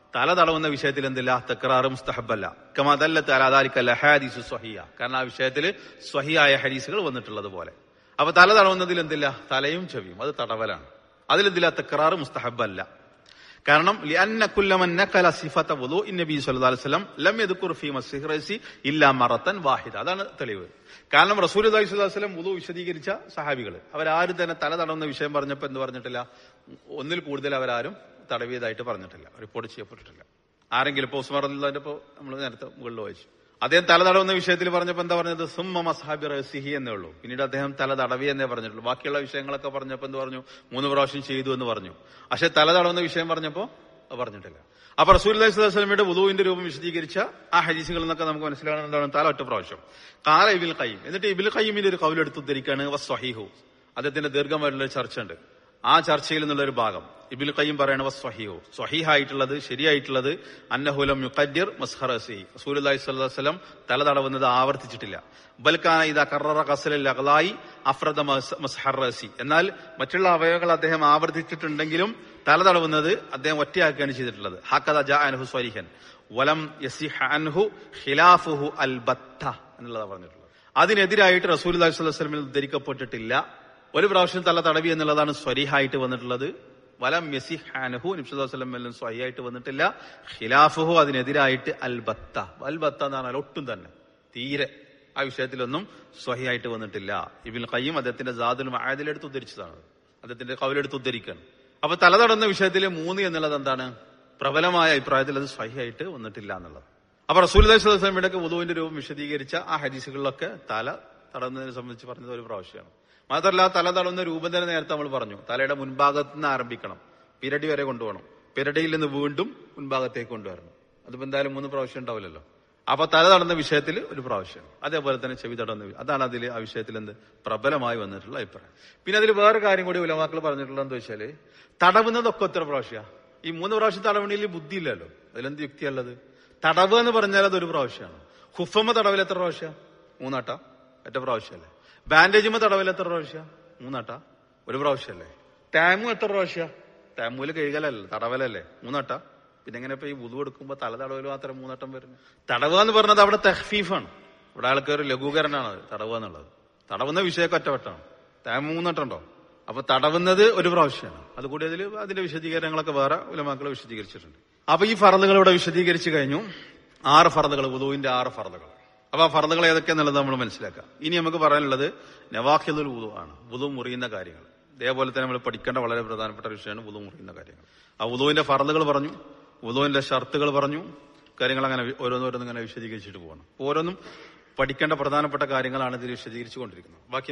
തല തടവുന്ന വിഷയത്തിൽ എന്തില്ല? തക്റാറ് മുസ്തഹബല്ല. കമാ ദല്ലത്ത് അലാ ദാലിക ഹദീസു സ്വഹീഹ. കാരണം ആ വിഷയത്തിൽ സ്വഹീഹായ ഹദീസുകൾ വന്നിട്ടുള്ളത് പോലെ. അപ്പൊ തല തടവുന്നതിൽ എന്തില്ല? തലയും ചെവിയും, അത് തടവലാണ്. അതിലെന്തില്ല? തക്റാറ് മുസ്തഹബല്ല. കാരണം ലിഅന്ന കുല്ല മൻ നഖല സിഫത വുളൂഇൻ നബി സ്വല്ലല്ലാഹു അലൈഹി വസല്ലം ലം യദ്കുർ ഫീ മസ്ഹിഹി റഅസി ഇല്ലാ മറത്തൻ വാഹിദ. അതാണ് തെളിവ്. കാരണം റസൂലുള്ളാഹി സ്വല്ലല്ലാഹു അലൈഹി വസല്ലം വുളൂ വിശദീകരിച്ച സഹാബികൾ അവരാരും തന്നെ തല തടവുന്ന വിഷയം പറഞ്ഞപ്പോൾ എന്ത് പറഞ്ഞിട്ടില്ല? ഒന്നിൽ കൂടുതൽ അവരാരും തടവിയതായിട്ട് പറഞ്ഞിട്ടില്ല, റിപ്പോർട്ട് ചെയ്യപ്പെട്ടിട്ടില്ല. ആരെങ്കിലും ഇപ്പൊ ഉസ്മാൻ റളിയല്ലാഹു ഇപ്പോ നമ്മൾ നേരത്തെ മുകളിൽ വായിച്ചു, അദ്ദേഹം തല തടവുന്ന വിഷയത്തിൽ പറഞ്ഞപ്പോൾ എന്താ പറഞ്ഞത്? സുമ്മ മസ്ഹാബി റഅസിഹി എന്നേ ഉള്ളൂ. പിന്നീട് അദ്ദേഹം തല തടവി എന്നേ പറഞ്ഞിട്ടുള്ളൂ. ബാക്കിയുള്ള വിഷയങ്ങളൊക്കെ പറഞ്ഞപ്പോൾ എന്ത് പറഞ്ഞു? മൂന്ന് പ്രാവശ്യം ചെയ്തു എന്ന് പറഞ്ഞു. പക്ഷെ തല തടവുന്ന വിഷയം പറഞ്ഞപ്പോ പറഞ്ഞിട്ടില്ല. അപ്പൊ റസൂലുള്ളാഹി സ്വല്ലല്ലാഹു അലൈഹി വസല്ലമയുടെ വുളൂഇന്റെ രൂപം വിശദീകരിച്ച ആ ഹദീസുകളിൽ നിന്നൊക്കെ നമുക്ക് മനസ്സിലാവുന്നത് എന്താണ്? തല ഒറ്റ പ്രാവശ്യം. ഖാല ഇബ്നുൽ ഖയ്യിം. എന്നിട്ട് ഇബ്നുൽ ഖയ്യിമിന്റെ ഒരു ഖൗൽ എടുത്ത് ഉദ്ധരിക്കാണ് വസ്വഹീഹു. അദ്ദേഹത്തിന്റെ ദീർഘമായിട്ടുള്ള ചർച്ച ഉണ്ട്. ആ ചർച്ചയിൽ നിന്നുള്ള ഒരു ഭാഗം ഇബ്നുൽ ഖയ്യിം പറയണ വസ്വഹീഹു, സ്വഹീഹായിട്ടുള്ളത്, ശരിയായിട്ടുള്ളത് അന്നഹു ലം യുഖദ്ദിർ മസ്ഹ റഅസിഹി. റസൂലുള്ളാഹി സ്വല്ലല്ലാഹു അലൈഹി വസല്ലം തല തടവുന്നത് ആവർത്തിച്ചിട്ടില്ല. ബൽ കാന ഇദാ ഖററ ഖസ്ലൽ അഗ്ലായി അഫ്റദ മസ്ഹ റഅസി. എന്നാൽ മറ്റുള്ള അവയവങ്ങൾ അദ്ദേഹം ആവർത്തിച്ചിട്ടുണ്ടെങ്കിലും തല തടവുന്നത് അദ്ദേഹം ഒറ്റയാക്കുകയാണ് ചെയ്തിട്ടുള്ളത്. ഹക്കദ ജാഅ അൻഹു സ്വരീഹൻ വലം യസിഹ അൻഹു ഖിലാഫുഹു അൽബത്ത എന്നുള്ളതാണ് പറഞ്ഞിട്ടുള്ളത്. അതിനെതിരായിട്ട് റസൂലുള്ളാഹി സ്വല്ലല്ലാഹു അലൈഹി വസല്ലം ഉദ്ധരിക്കപ്പെട്ടിട്ടില്ല. ഒരു പ്രാവശ്യം തല തടവി എന്നുള്ളതാണ് സ്വരീഹായിട്ട് വന്നിട്ടുള്ളത്. വലം യസിഹ അൻഹു നബി സല്ലല്ലാഹു അലൈഹി വസല്ലം സ്വഹീഹായിട്ട് വന്നിട്ടില്ല. ഖിലാഫുഹു അതിനെതിരായിട്ട് അൽബത്ത. അൽബത്ത എന്ന് പറഞ്ഞാൽ ഒട്ടും തന്നെ, തീരെ ആ വിഷയത്തിലൊന്നും സ്വഹീഹായിട്ട് വന്നിട്ടില്ല. ഇബ്നുൽ ഖയ്യിം അദ്ദേഹത്തിന്റെ സാദുൽ മആദിൽ എടുത്ത് ഉദ്ധരിച്ചതാണ്, അദ്ദേഹത്തിന്റെ ഖൗലെടുത്ത് ഉദ്ധരിക്കുകയാണ്. അപ്പൊ തല തടവുന്ന വിഷയത്തിൽ മൂന്ന് എന്നുള്ളത് എന്താണ്? പ്രബലമായ അഭിപ്രായത്തിൽ അത് സ്വഹീഹായിട്ട് വന്നിട്ടില്ല എന്നുള്ളത്. അപ്പൊ റസൂലുള്ളാഹി സ്വല്ലല്ലാഹു അലൈഹി വസല്ലമയുടെ വുളൂഇന്റെ രൂപം വിശദീകരിച്ച ആ ഹദീസുകളിലൊക്കെ തല തടവുന്നതിനെ സംബന്ധിച്ച് പറഞ്ഞത് ഒരു പ്രാവശ്യമാണ്. മാത്രമല്ല തല തടവുന്ന രൂപം തന്നെ നേരത്തെ നമ്മൾ പറഞ്ഞു, തലയുടെ മുൻഭാഗത്ത് നിന്ന് ആരംഭിക്കണം, പിരടി വരെ കൊണ്ടുപോകണം, പിരടിയിൽ നിന്ന് വീണ്ടും മുൻഭാഗത്തേക്ക് കൊണ്ടുവരണം. അതിപ്പോ എന്തായാലും മൂന്ന് പ്രാവശ്യം ഉണ്ടാവില്ലല്ലോ. അപ്പൊ തല തടവുന്ന വിഷയത്തിൽ ഒരു പ്രാവശ്യം, അതേപോലെ തന്നെ ചെവി തടവുന്ന, അതാണ് അതിൽ ആ വിഷയത്തിൽ എന്ത് പ്രബലമായി വന്നിട്ടുള്ള അഭിപ്രായം. പിന്നെ അതിൽ വേറെ കാര്യം കൂടി ഉലമാക്കൾ പറഞ്ഞിട്ടുള്ളത് എന്താ വെച്ചാല്, തടവുന്നതൊക്കെ എത്ര പ്രാവശ്യ? ഈ മൂന്ന് പ്രാവശ്യം തടവണിയിൽ ബുദ്ധിയില്ലല്ലോ, അതിലെന്ത് യുക്തിയുള്ളത്? തടവ് എന്ന് പറഞ്ഞാൽ അതൊരു പ്രാവശ്യമാണ്. ഹുഫമ്മ തടവിൽ എത്ര പ്രാവശ്യം? മൂന്നാട്ട, ഒറ്റ പ്രാവശ്യമല്ലേ. ബാൻഡേജുമ്മ തടവിൽ എത്ര പ്രാവശ്യം? മൂന്നാട്ട, ഒരു പ്രാവശ്യമല്ലേ. ടാമു എത്ര പ്രാവശ്യം? ടാമുവിൽ കഴുകലല്ലേ, തടവലല്ലേ, മൂന്നാട്ട. പിന്നെ എങ്ങനെ ഇപ്പൊ ഈ വുളു എടുക്കുമ്പോ തല തടവൽ മാത്രം മൂന്നട്ടം വരുന്നത്? തടവുക എന്ന് പറഞ്ഞത് അവിടെ തഹ്ഫീഫാണ്, ഇവിടെ ആൾക്ക് ഒരു ലഘൂകരണമാണ് അത് തടവുക എന്നുള്ളത്. തടവുന്ന വിഷയമൊക്കെ ഒറ്റവട്ടമാണ്. ടാമു മൂന്നട്ടുണ്ടോ? അപ്പൊ തടവുന്നത് ഒരു പ്രാവശ്യമാണ്. അതുകൂടി അതിൽ അതിന്റെ വിശദീകരണങ്ങളൊക്കെ വേറെ ഉലമാക്കൾ വിശദീകരിച്ചിട്ടുണ്ട്. അപ്പൊ ഈ ഫർളുകൾ ഇവിടെ വിശദീകരിച്ചു കഴിഞ്ഞു. ആറ് ഫർളുകൾ, വുളുവിന്റെ ആറ് ഫർളുകൾ. അപ്പൊ ആ ഫർളുകൾ ഏതൊക്കെയാന്നുള്ളത് നമ്മൾ മനസ്സിലാക്കാം. ഇനി നമുക്ക് പറയാനുള്ളത് നവാഖിദുൽ വുളു ആണ്, വുളു മുറിയുന്ന കാര്യങ്ങൾ. ഇതേപോലെ തന്നെ നമ്മൾ പഠിക്കേണ്ട വളരെ പ്രധാനപ്പെട്ട വിഷയമാണ് വുളു മുറിയുന്ന കാര്യങ്ങൾ. ആ വുളുവിന്റെ ഫർളുകൾ പറഞ്ഞു, വുളുവിന്റെ ഷർത്തുകൾ പറഞ്ഞു, കാര്യങ്ങൾ അങ്ങനെ ഓരോന്നോരോന്നും ഇങ്ങനെ വിശദീകരിച്ചിട്ട് പോകണം. ഓരോന്നും പഠിക്കേണ്ട പ്രധാനപ്പെട്ട കാര്യങ്ങളാണ് ഇതിൽ വിശദീകരിച്ചു കൊണ്ടിരിക്കുന്നത്. ബാക്കി